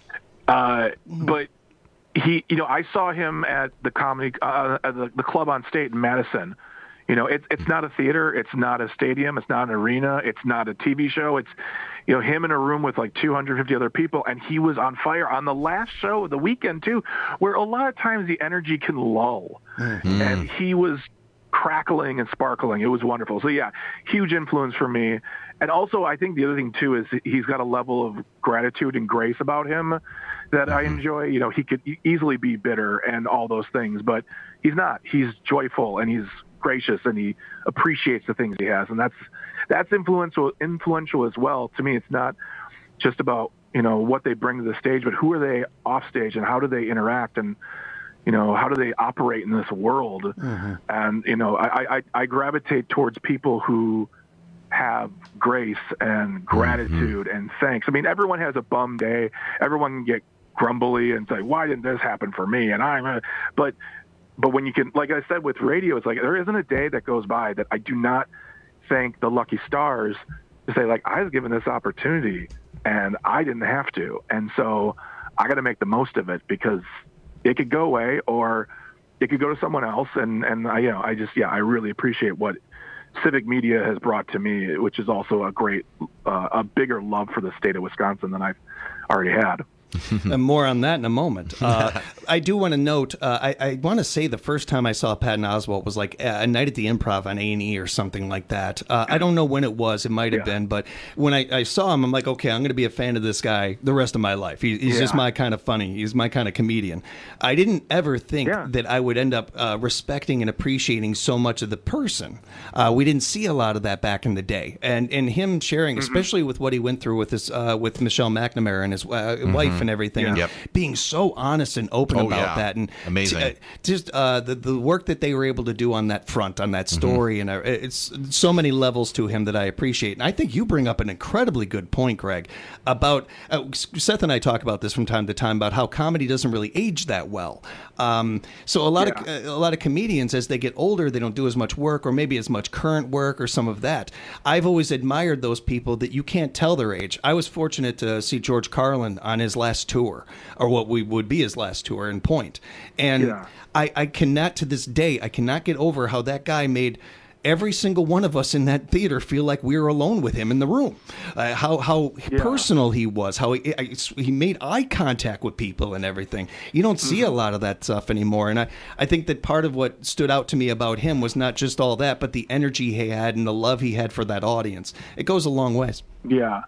Speaker 24: Uh, but he, you know, I saw him at the comedy, uh, at the, the Club on State in Madison. You know, it's it's not a theater, it's not a stadium, it's not an arena, it's not a T V show. It's, you know, him in a room with like two hundred fifty other people, and he was on fire on the last show of the weekend too, where a lot of times the energy can lull,
Speaker 18: Mm-hmm.
Speaker 24: and he was crackling and sparkling. It was wonderful. So yeah, huge influence for me. And also, I think the other thing too is he's got a level of gratitude and grace about him that I enjoy. You know, he could e- easily be bitter and all those things, but he's not. He's joyful and he's gracious and he appreciates the things he has, and that's that's influential influential as well. To me, it's not just about, you know, what they bring to the stage, but who are they off stage and how do they interact and, you know, how do they operate in this world?
Speaker 17: Mm-hmm.
Speaker 24: And, you know, I, I, I gravitate towards people who have grace and gratitude
Speaker 18: Mm-hmm.
Speaker 24: and thanks. I mean, everyone has a bum day. Everyone can get grumbly and say, why didn't this happen for me? And I'm, a, but, but when you can, like I said, with radio, it's like, there isn't a day that goes by that I do not thank the lucky stars to say, like, I was given this opportunity and I didn't have to. And so I got to make the most of it because it could go away or it could go to someone else. And, and I, you know, I just, yeah, I really appreciate what Civic Media has brought to me, which is also a great, uh, a bigger love for the state of Wisconsin than I've already had.
Speaker 17: And more on that in a moment. Uh, I do want to note, uh, I, I want to say the first time I saw Patton Oswalt was like a night at the Improv on A and E or something like that. Uh, I don't know when it was. It might have
Speaker 24: Yeah.
Speaker 17: been. But when I, I saw him, I'm like, okay, I'm going to be a fan of this guy the rest of my life. He, he's just
Speaker 24: Yeah.
Speaker 17: my kind of funny. He's my kind of comedian. I didn't ever think
Speaker 24: Yeah.
Speaker 17: that I would end up uh, respecting and appreciating so much of the person. Uh, we didn't see a lot of that back in the day. And and him sharing,
Speaker 24: Mm-hmm.
Speaker 17: especially with what he went through with his uh, with Michelle McNamara and his uh, wife and everything.
Speaker 24: Yeah.
Speaker 18: Yep.
Speaker 17: Being so honest and open
Speaker 18: Oh,
Speaker 17: about
Speaker 18: yeah.
Speaker 17: that, and
Speaker 18: Amazing.
Speaker 17: t- uh, just uh, the the work that they were able to do on that front, on that story, and uh, it's so many levels to him that I appreciate. And I think you bring up an incredibly good point, Greg, about uh, Seth and I talk about this from time to time about how comedy doesn't really age that well. Um, so a lot of uh, a lot of comedians, as they get older, they don't do as much work, or maybe as much current work, or some of that. I've always admired those people that you can't tell their age. I was fortunate to see George Carlin on his last tour, or what we would be his last tour in Point. And
Speaker 24: Yeah.
Speaker 17: I, I cannot, to this day, I cannot get over how that guy made every single one of us in that theater feel like we were alone with him in the room. Uh, how how
Speaker 24: Yeah.
Speaker 17: personal he was, how he, I, he made eye contact with people and everything. You don't see a lot of that stuff anymore. And I, I think that part of what stood out to me about him was not just all that, but the energy he had and the love he had for that audience. It goes a long ways.
Speaker 24: Yeah,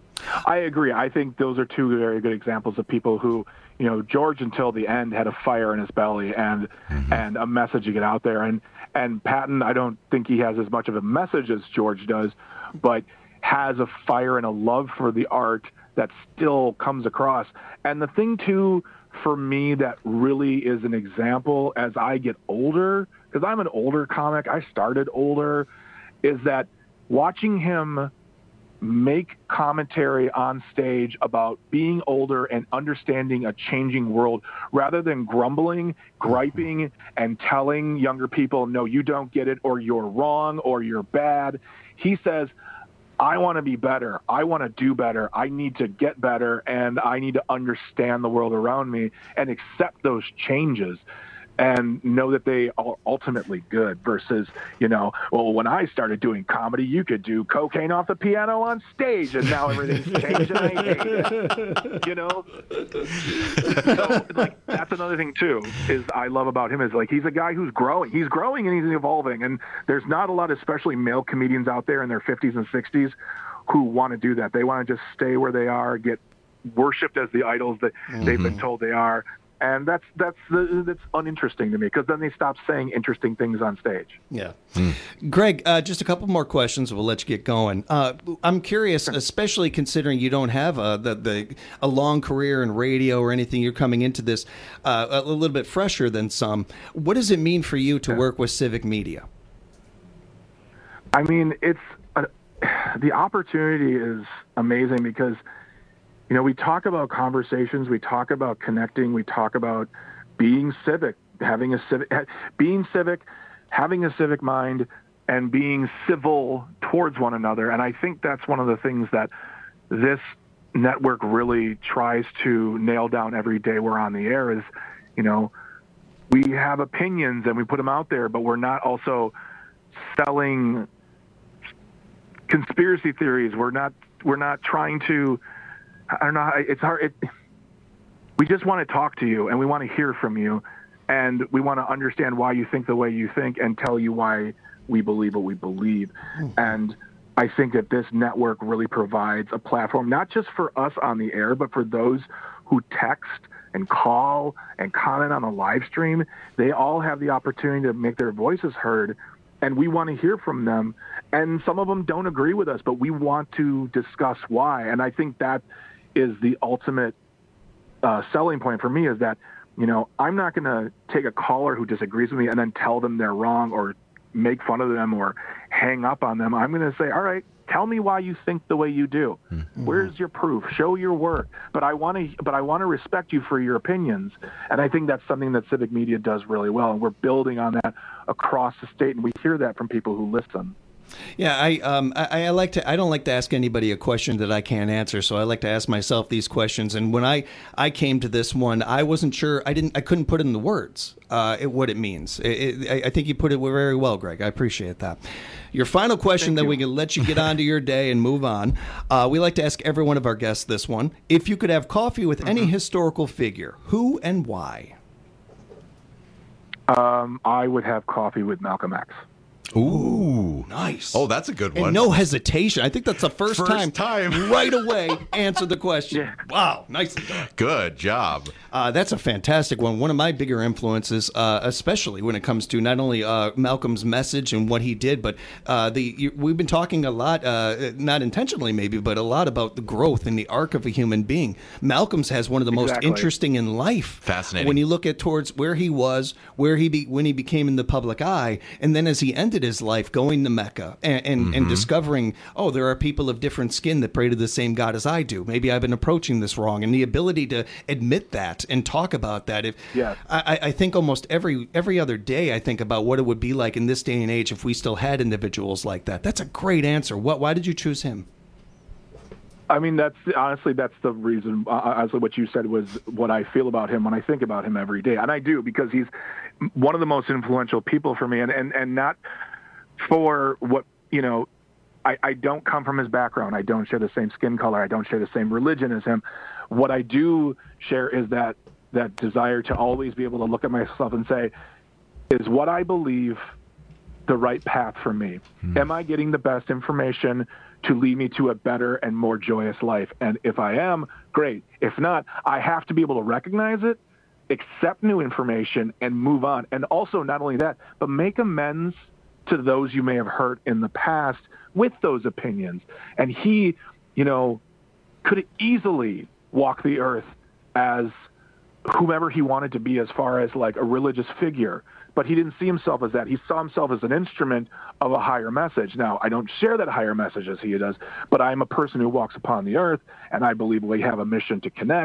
Speaker 24: I agree. I think those are two very good examples of people who, you know, George until the end had a fire in his belly and and a message to get out there. And and Patton, I don't think he has as much of a message as George does, but has a fire and a love for the art that still comes across. And the thing too, for me, that really is an example as I get older, because I'm an older comic, I started older, is that watching him make commentary on stage about being older and understanding a changing world rather than grumbling, griping, and telling younger people, no, you don't get it, or you're wrong, or you're bad. He says, I want to be better. I want to do better. I need to get better, and I need to understand the world around me and accept those changes and know that they are ultimately good versus, you know, well, when I started doing comedy, you could do cocaine off the piano on stage, and now everything's changed and I hate it. You know? So, like, that's another thing, too, is I love about him is, like, he's a guy who's growing. He's growing and he's evolving, and there's not a lot, especially male comedians out there in their fifties and sixties, who want to do that. They want to just stay where they are, get worshipped as the idols that mm-hmm. they've been told they are. And that's that's the, that's uninteresting to me because then they stop saying interesting things on stage.
Speaker 17: Yeah, mm. Greg, uh, just a couple more questions. We'll let you get going. Uh, I'm curious, especially considering you don't have a the, the a long career in radio or anything. You're coming into this uh, a little bit fresher than some. What does it mean for you to work with Civic Media?
Speaker 24: I mean, it's a, the opportunity is amazing because. You know, we talk about conversations, we talk about connecting, we talk about being civic, having a civic, being civic, having a civic mind, and being civil towards one another. And I think that's one of the things that this network really tries to nail down every day we're on the air is, you know, we have opinions and we put them out there, but we're not also selling conspiracy theories. We're not, we're not trying to, I don't know. How, it's hard. It, we just want to talk to you, and we want to hear from you, and we want to understand why you think the way you think, and tell you why we believe what we believe. Mm. And I think that this network really provides a platform, not just for us on the air, but for those who text and call and comment on the live stream. They all have the opportunity to make their voices heard, and we want to hear from them. And some of them don't agree with us, but we want to discuss why. And I think that is the ultimate uh, selling point for me is that, you know, I'm not going to take a caller who disagrees with me and then tell them they're wrong or make fun of them or hang up on them. I'm going to say, all right, tell me why you think the way you do. Mm-hmm. Where's your proof? Show your work. But I want to, but I want to respect you for your opinions. And I think that's something that Civic Media does really well. And we're building on that across the state. And we hear that from people who listen.
Speaker 17: Yeah, I um I, I like to I don't like to ask anybody a question that I can't answer, so I like to ask myself these questions. And when I, I came to this one, I wasn't sure I didn't I couldn't put it in the words uh it, what it means. It, it, I think you put it very well, Greg. I appreciate that. Your final question, then we can let you get on to your day and move on. Uh, we like to ask every one of our guests this one: if you could have coffee with any mm-hmm. historical figure, who and why?
Speaker 24: Um, I would have coffee with Malcolm X.
Speaker 18: Ooh,
Speaker 17: nice.
Speaker 18: Oh, that's a good one.
Speaker 17: And no hesitation. I think that's the first,
Speaker 18: first time,
Speaker 17: time right away answer the question. Yeah. Wow, nicely done.
Speaker 18: Good job.
Speaker 17: Uh, that's a fantastic one. One of my bigger influences, uh, especially when it comes to not only uh, Malcolm's message and what he did, but uh, the you, we've been talking a lot, uh, not intentionally maybe, but a lot about the growth and the arc of a human being. Malcolm's has one of the most
Speaker 18: exactly.
Speaker 17: interesting in life.
Speaker 18: Fascinating.
Speaker 17: When you look at towards where he was, where he be, when he became in the public eye, and then as he ended his life going to Mecca and and, mm-hmm. and discovering, oh, there are people of different skin that pray to the same God as I do. Maybe I've been approaching this wrong, and the ability to admit that and talk about that. If
Speaker 24: yes.
Speaker 17: I, I think almost every every other day, I think about what it would be like in this day and age if we still had individuals like that. That's a great answer. What? Why did you choose him?
Speaker 24: I mean, that's honestly, that's the reason. Uh, honestly, what you said was what I feel about him when I think about him every day. And I do, because he's one of the most influential people for me, and, and, and not for what, you know, I, I don't come from his background. I don't share the same skin color. I don't share the same religion as him. What I do share is that, that desire to always be able to look at myself and say, is what I believe the right path for me? Hmm. Am I getting the best information to lead me to a better and more joyous life? And if I am, great. If not, I have to be able to recognize it, accept new information, and move on. And also, not only that, but make amends to those you may have hurt in the past with those opinions. And he, you know, could easily walk the earth as whomever he wanted to be as far as like a religious figure. But he didn't see himself as that. He saw himself as an instrument of a higher message. Now, I don't share that higher message as he does, but I'm a person who walks upon the earth, and I believe we have a mission to connect.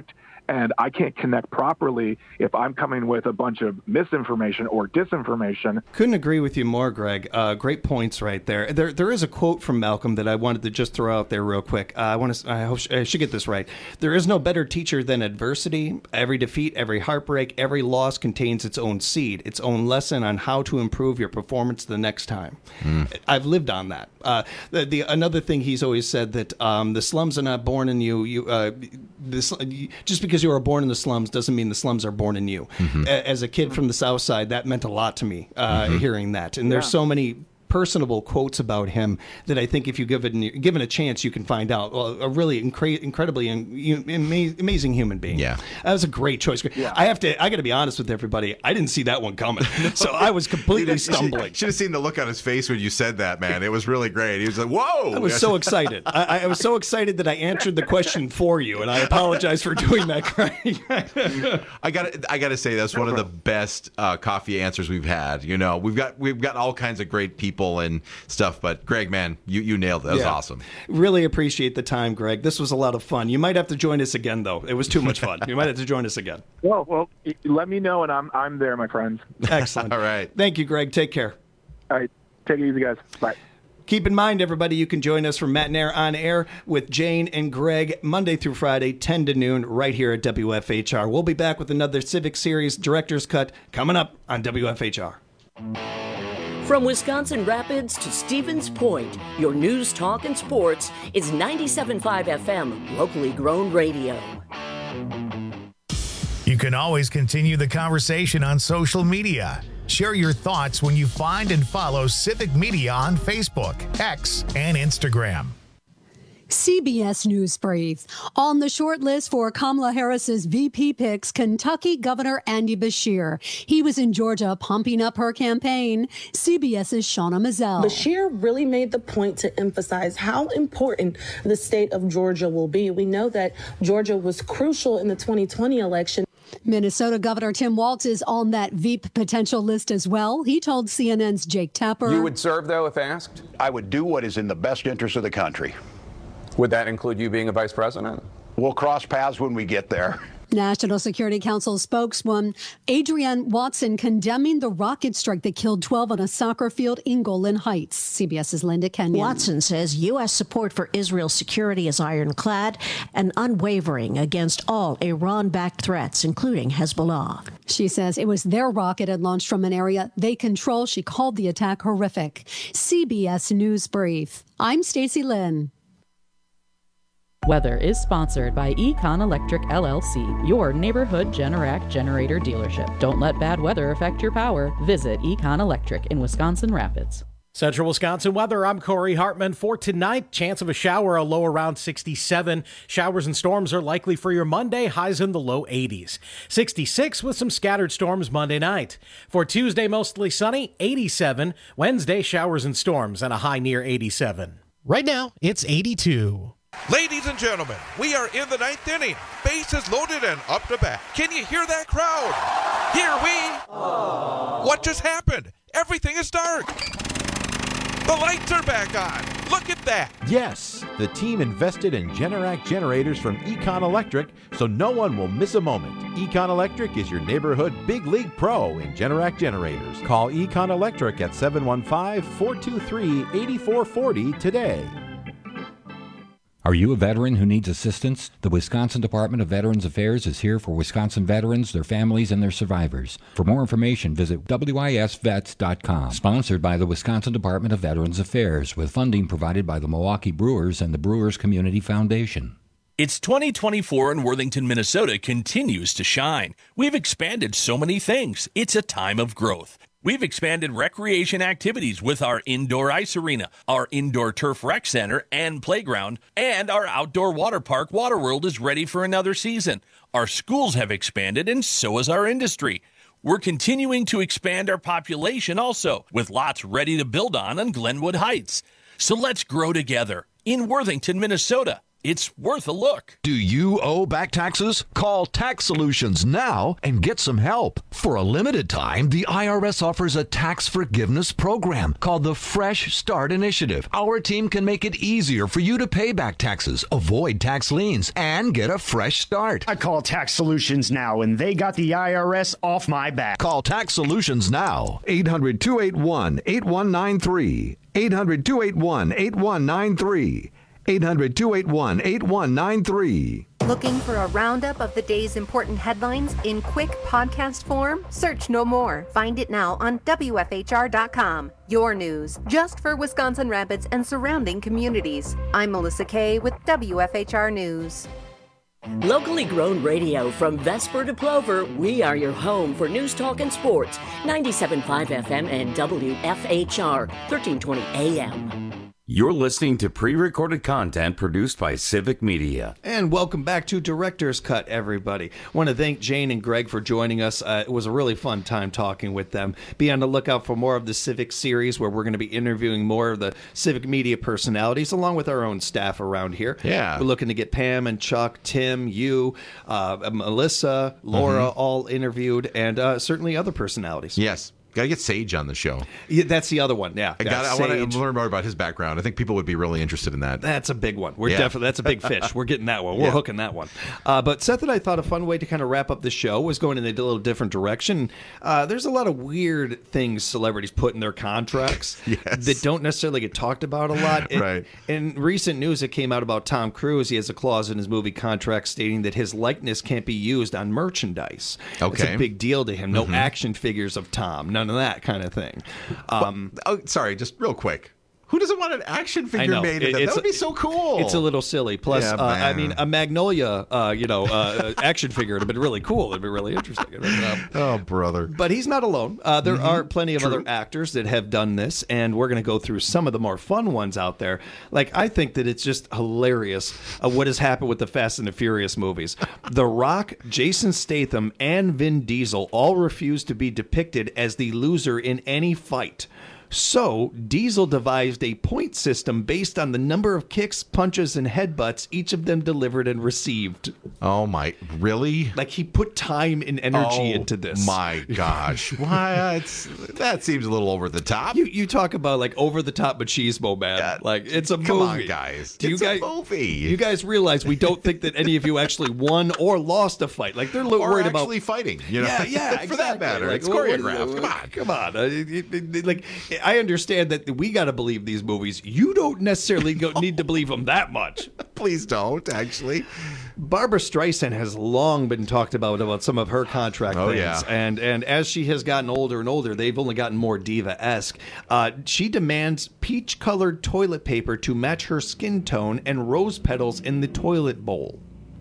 Speaker 24: and I can't connect properly if I'm coming with a bunch of misinformation or disinformation.
Speaker 17: Couldn't agree with you more, Greg. Uh, great points right there. There, there is a quote from Malcolm that I wanted to just throw out there real quick. Uh, I want to. I hope I should get this right. There is no better teacher than adversity. Every defeat, every heartbreak, every loss contains its own seed, its own lesson on how to improve your performance the next time. Mm. I've lived on that. Uh, the, the another thing he's always said that um, the slums are not born in you. You uh, this just because you were born in the slums doesn't mean the slums are born in you. Mm-hmm. A- as a kid from the South Side, that meant a lot to me. Uh, mm-hmm. Hearing that, and yeah. there's so many personable quotes about him that I think if you give it given a chance, you can find out. Well, a really incre- incredibly in, ama- amazing human being.
Speaker 18: Yeah,
Speaker 17: that was a great choice. Yeah. I have to. I got to be honest with everybody. I didn't see that one coming, so I was completely stumbling.
Speaker 18: Should have seen the look on his face when you said that, man. It was really great. He was like, "Whoa!"
Speaker 17: I was so excited. I, I was so excited that I answered the question for you, and I apologize for doing that, Craig.
Speaker 18: I got. I got to say that's one of the best uh, coffee answers we've had. You know, we've got we've got all kinds of great people and stuff, but Greg, man, you, you nailed it. That was yeah. awesome.
Speaker 17: Really appreciate the time, Greg. This was a lot of fun. You might have to join us again, though. It was too much fun. You might have to join us again.
Speaker 24: Well, well, let me know, and I'm I'm there, my friends.
Speaker 17: Excellent.
Speaker 18: All right.
Speaker 17: Thank you, Greg. Take care.
Speaker 24: All right. Take it easy, guys. Bye.
Speaker 17: Keep in mind, everybody, you can join us from Matt and Air on Air with Jane and Greg Monday through Friday, ten to noon, right here at W F H R. We'll be back with another Civic Series Director's Cut coming up on W F H R.
Speaker 15: From Wisconsin Rapids to Stevens Point, your news, talk, and sports is ninety-seven point five F M, locally grown radio.
Speaker 1: You can always continue the conversation on social media. Share your thoughts when you find and follow Civic Media on Facebook, X, and Instagram.
Speaker 3: C B S News Brief. On the short list for Kamala Harris's V P picks, Kentucky Governor Andy Beshear. He was in Georgia pumping up her campaign. CBS's Shauna Mazel.
Speaker 4: Beshear really made the point to emphasize how important the state of Georgia will be. We know that Georgia was crucial in the twenty twenty election.
Speaker 3: Minnesota Governor Tim Walz is on that V P potential list as well. He told C N N's Jake Tapper.
Speaker 5: You would serve, though, if asked?
Speaker 6: I would do what is in the best interest of the country.
Speaker 5: Would that include you being a vice president?
Speaker 6: We'll cross paths when we get there.
Speaker 3: National Security Council spokeswoman Adrienne Watson condemning the rocket strike that killed twelve on a soccer field in Golan Heights. CBS's Linda Kenyon.
Speaker 9: Watson says U S support for Israel's security is ironclad and unwavering against all Iran-backed threats, including Hezbollah.
Speaker 3: She says it was their rocket and launched from an area they control. She called the attack horrific. C B S News Brief. I'm Stacey Lynn.
Speaker 21: Weather is sponsored by Econ Electric L L C, your neighborhood Generac generator dealership. Don't let bad weather affect your power. Visit Econ Electric in Wisconsin Rapids.
Speaker 13: Central Wisconsin weather, I'm Corey Hartman. For tonight, chance of a shower, a low around sixty-seven. Showers and storms are likely for your Monday, highs in the low eighties. sixty-six with some scattered storms Monday night. For Tuesday, mostly sunny, eighty-seven. Wednesday, showers and storms and a high near eighty-seven.
Speaker 14: Right now, it's eighty-two.
Speaker 25: Ladies and gentlemen, we are in the ninth inning. Bases loaded and up to bat. Can you hear that crowd? Here we... Aww. What just happened? Everything is dark. The lights are back on. Look at that.
Speaker 26: Yes, the team invested in Generac generators from Econ Electric, so no one will miss a moment. Econ Electric is your neighborhood big league pro in Generac generators. Call Econ Electric at seven one five, four two three, eight four four zero today.
Speaker 27: Are you a veteran who needs assistance? The Wisconsin Department of Veterans Affairs is here for Wisconsin veterans, their families, and their survivors. For more information, visit W I S vets dot com. Sponsored by the Wisconsin Department of Veterans Affairs, with funding provided by the Milwaukee Brewers and the Brewers Community Foundation.
Speaker 28: It's twenty twenty-four and Worthington, Minnesota continues to shine. We've expanded so many things. It's a time of growth. We've expanded recreation activities with our indoor ice arena, our indoor turf rec center and playground, and our outdoor water park, Waterworld, is ready for another season. Our schools have expanded, and so has our industry. We're continuing to expand our population also, with lots ready to build on on Glenwood Heights. So let's grow together in Worthington, Minnesota. It's worth a look.
Speaker 20: Do you owe back taxes? Call Tax Solutions now and get some help. For a limited time, the I R S offers a tax forgiveness program called the Fresh Start Initiative. Our team can make it easier for you to pay back taxes, avoid tax liens, and get a fresh start.
Speaker 23: I call Tax Solutions now, and they got the I R S off my back.
Speaker 20: Call Tax Solutions now. eight hundred, two eight one, eight one nine three. eight hundred, two eight one, eight one nine three. eight hundred, two eight one, eight one nine three.
Speaker 2: Looking for a roundup of the day's important headlines in quick podcast form? Search no more. Find it now on W F H R dot com. Your news, just for Wisconsin Rapids and surrounding communities. I'm Melissa Kay with W F H R News.
Speaker 15: Locally grown radio from Vesper to Plover, we are your home for news, talk, and sports. ninety-seven point five F M and W F H R, thirteen twenty A M.
Speaker 16: You're listening to pre-recorded content produced by Civic Media.
Speaker 17: And welcome back to Director's Cut, everybody. Want to thank Jane and Greg for joining us. Uh, it was a really fun time talking with them. Be on the lookout for more of the Civic series, where we're going to be interviewing more of the Civic Media personalities, along with our own staff around here.
Speaker 18: Yeah.
Speaker 17: We're looking to get Pam and Chuck, Tim, you, uh, Melissa, Laura,
Speaker 18: Mm-hmm.
Speaker 17: all interviewed, and uh, certainly other personalities.
Speaker 18: Yes. Got to get Sage on the show.
Speaker 17: Yeah, that's the other one. Yeah,
Speaker 18: I,
Speaker 17: yeah,
Speaker 18: got. I want
Speaker 17: Sage.
Speaker 18: to learn more about his background. I think people would be really interested in that.
Speaker 17: That's a big one. We're
Speaker 18: Yeah.
Speaker 17: definitely that's a big fish. We're getting that one. We're
Speaker 18: Yeah.
Speaker 17: hooking that one. Uh, but Seth and I thought a fun way to kind of wrap up the show was going in a little different direction. Uh, there's a lot of weird things celebrities put in their contracts
Speaker 18: Yes.
Speaker 17: that don't necessarily get talked about a lot. It-
Speaker 18: Right.
Speaker 17: In recent news, it came out about Tom Cruise. He has a clause in his movie contract stating that his likeness can't be used on merchandise. It's
Speaker 18: Okay.
Speaker 17: a big deal to him. No
Speaker 18: Mhm.
Speaker 17: action figures of Tom. None of that kind of thing. Um,
Speaker 18: oh, sorry, just real quick. Who doesn't want an action figure
Speaker 17: I know.
Speaker 18: made of
Speaker 17: It-
Speaker 18: that?
Speaker 17: it's-
Speaker 18: That would be so cool.
Speaker 17: It's a little silly. Plus,
Speaker 18: Yeah,
Speaker 17: uh, I
Speaker 18: man.
Speaker 17: mean, a Magnolia, uh, you know, uh, action figure would have been really cool. It'd be really interesting. Um,
Speaker 18: oh, brother.
Speaker 17: But he's not alone. Uh, there
Speaker 18: Mhm.
Speaker 17: are plenty of
Speaker 18: True.
Speaker 17: other actors that have done this, and we're going to go through some of the more fun ones out there. Like, I think that it's just hilarious uh, what has happened with the Fast and the Furious movies. The Rock, Jason Statham, and Vin Diesel all refuse to be depicted as the loser in any fight. So, Diesel devised a point system based on the number of kicks, punches, and headbutts each of them delivered and received.
Speaker 18: Oh my, really?
Speaker 17: Like, he put time and energy
Speaker 18: Oh,
Speaker 17: into this.
Speaker 18: My gosh. What? That seems a little over the top.
Speaker 17: You you talk about like over the top machismo, man. Like it's a
Speaker 18: Come
Speaker 17: movie.
Speaker 18: on, guys.
Speaker 17: Do you
Speaker 18: It's
Speaker 17: guys,
Speaker 18: a movie.
Speaker 17: You guys realize we don't think that any of you actually won or lost a fight. Like they're lo-
Speaker 18: Or
Speaker 17: worried
Speaker 18: actually
Speaker 17: about
Speaker 18: fighting. You know?
Speaker 17: Yeah, yeah.
Speaker 18: For that
Speaker 17: exactly.
Speaker 18: matter,
Speaker 17: Like,
Speaker 18: it's
Speaker 17: what- what-
Speaker 18: choreographed. Come on.
Speaker 17: come on. Uh, it- it- it- like I understand that we got to believe these movies. You don't necessarily go, need to believe them that much.
Speaker 18: Please don't. Actually,
Speaker 17: Barbara Streisand has long been talked about about some of her contract
Speaker 18: Oh,
Speaker 17: things,
Speaker 18: yeah.
Speaker 17: and and as she has gotten older and older, they've only gotten more diva-esque. Uh, she demands peach-colored toilet paper to match her skin tone and rose petals in the toilet bowl.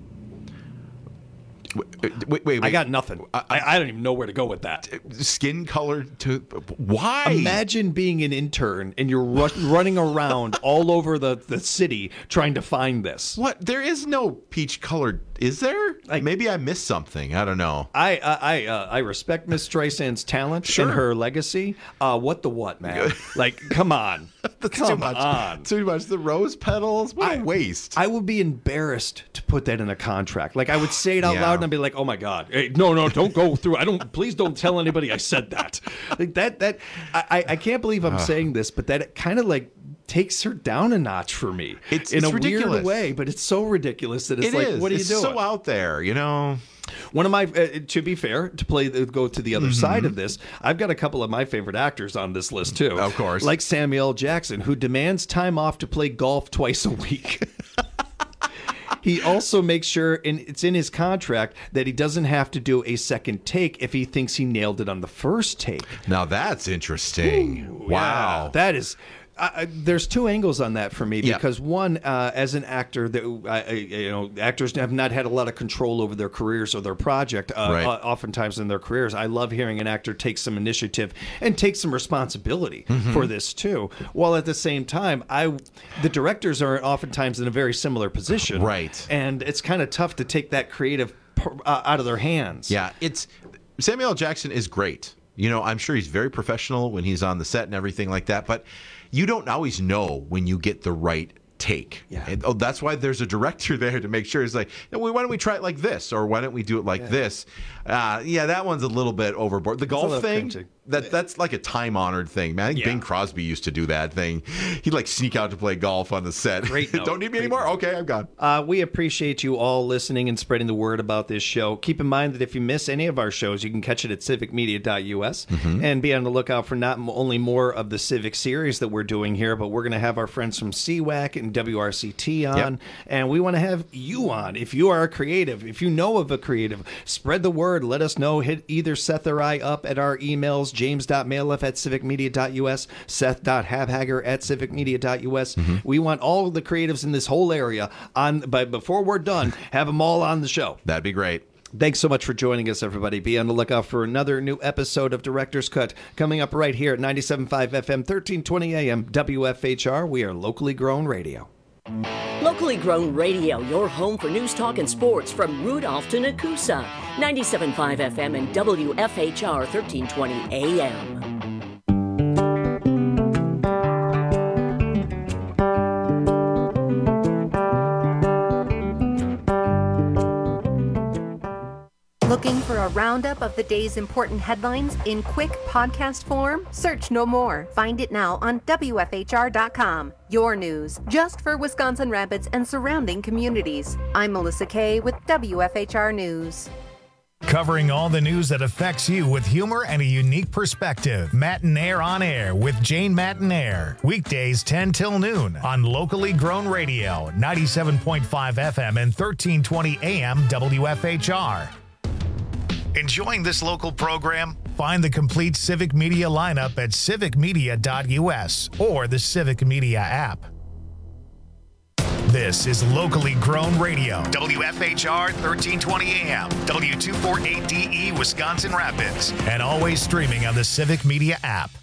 Speaker 18: Wait, wait, wait.
Speaker 17: I got nothing. I, I don't even know where to go with that.
Speaker 18: Skin color to why?
Speaker 17: Imagine being an intern and you're ru- running around all over the, the city trying to find this.
Speaker 18: What? There is no peach colored. Is there? Like maybe I missed something. I don't know.
Speaker 17: I I I, uh, I respect Miss Streisand's talent
Speaker 18: Sure.
Speaker 17: and her legacy. Uh, what the what, man? Like, come on,
Speaker 18: That's
Speaker 17: come
Speaker 18: too much.
Speaker 17: on.
Speaker 18: Too much. The rose petals. What a waste.
Speaker 17: I would be embarrassed to put that in a contract. Like I would say it out
Speaker 18: Yeah.
Speaker 17: loud and I'd be like, "Oh my god, hey, no, no, don't go through. I don't. Please don't tell anybody I said that." Like that. That I I- I can't believe I'm
Speaker 18: Ugh.
Speaker 17: saying this, but that kind of like takes her down a notch for me.
Speaker 18: It's-
Speaker 17: in
Speaker 18: it's
Speaker 17: a
Speaker 18: ridiculous.
Speaker 17: weird way, but it's so ridiculous that it's
Speaker 18: It
Speaker 17: like,
Speaker 18: is.
Speaker 17: what are
Speaker 18: It's
Speaker 17: you doing?
Speaker 18: so out there, you know.
Speaker 17: One of my, uh, to be fair, to play, the, go to the other
Speaker 18: Mm-hmm.
Speaker 17: side of this, I've got a couple of my favorite actors on this list too.
Speaker 18: Of course.
Speaker 17: Like Samuel L. Jackson, who demands time off to play golf twice a week. He also makes sure, and it's in his contract, that he doesn't have to do a second take if he thinks he nailed it on the first take.
Speaker 18: Now that's interesting. Wow.
Speaker 17: Yeah, that is. I, I, there's two angles on that for me
Speaker 18: Yeah.
Speaker 17: because one, uh, as an actor, that I, I, you know, actors have not had a lot of control over their careers or their project. Uh,
Speaker 18: Right.
Speaker 17: uh, oftentimes in their careers, I love hearing an actor take some initiative and take some responsibility
Speaker 18: Mm-hmm.
Speaker 17: for this too. While at the same time, I, the directors are oftentimes in a very similar position,
Speaker 18: Right.
Speaker 17: And it's kind of tough to take that creative uh, out of their hands.
Speaker 18: Yeah, it's Samuel L. Jackson is great. You know, I'm sure he's very professional when he's on the set and everything like that, but you don't always know when you get the right take. Yeah. And, oh, that's why there's a director there to make sure. It's like, why don't we try it like this, or why don't we do it like yeah. this? Uh, yeah, that one's a little bit overboard. The golf thing, cringy. that that's like a time honored thing, man. I think yeah. Bing Crosby used to do that thing. He'd like sneak out to play golf on the set.
Speaker 17: Great.
Speaker 18: Don't need me
Speaker 17: Great
Speaker 18: anymore.
Speaker 17: note.
Speaker 18: Okay, I'm gone.
Speaker 17: Uh, we appreciate you all listening and spreading the word about this show. Keep in mind that if you miss any of our shows, you can catch it at civic media dot U S mm-hmm. and be on the lookout for not only more of the Civic series that we're doing here, but we're going to have our friends from C WAC and W R C T on, yep. and we want to have you on. If you are a creative, if you know of a creative, spread the word. Let us know. Hit either Seth or I up at our emails, james dot maliff at civic media dot U S, seth dot habhager at civic media dot U S. Mm-hmm. We want all of the creatives in this whole area on, but before we're done, have them all on the show.
Speaker 18: That'd be great.
Speaker 17: Thanks so much for joining us, everybody. Be on the lookout for another new episode of Director's Cut coming up right here at ninety-seven point five F M, thirteen twenty A M, W F H R. We are locally grown radio.
Speaker 15: Locally grown radio, your home for news, talk, and sports from Rudolph to Nakusa. ninety-seven point five F M and W F H R, thirteen twenty A M.
Speaker 2: Looking for a roundup of the day's important headlines in quick podcast form? Search no more. Find it now on W F H R dot com. Your news, just for Wisconsin Rapids and surrounding communities. I'm Melissa Kay with W F H R News.
Speaker 1: Covering all the news that affects you with humor and a unique perspective. Matinaire on Air with Jane Matinaire. Weekdays ten till noon on locally grown radio, ninety-seven point five F M and thirteen twenty A M W F H R. Enjoying this local program? Find the complete Civic Media lineup at civic media dot U S or the Civic Media app. This is locally grown radio. W F H R thirteen twenty A M, W two forty-eight D E Wisconsin Rapids, and always streaming on the Civic Media app.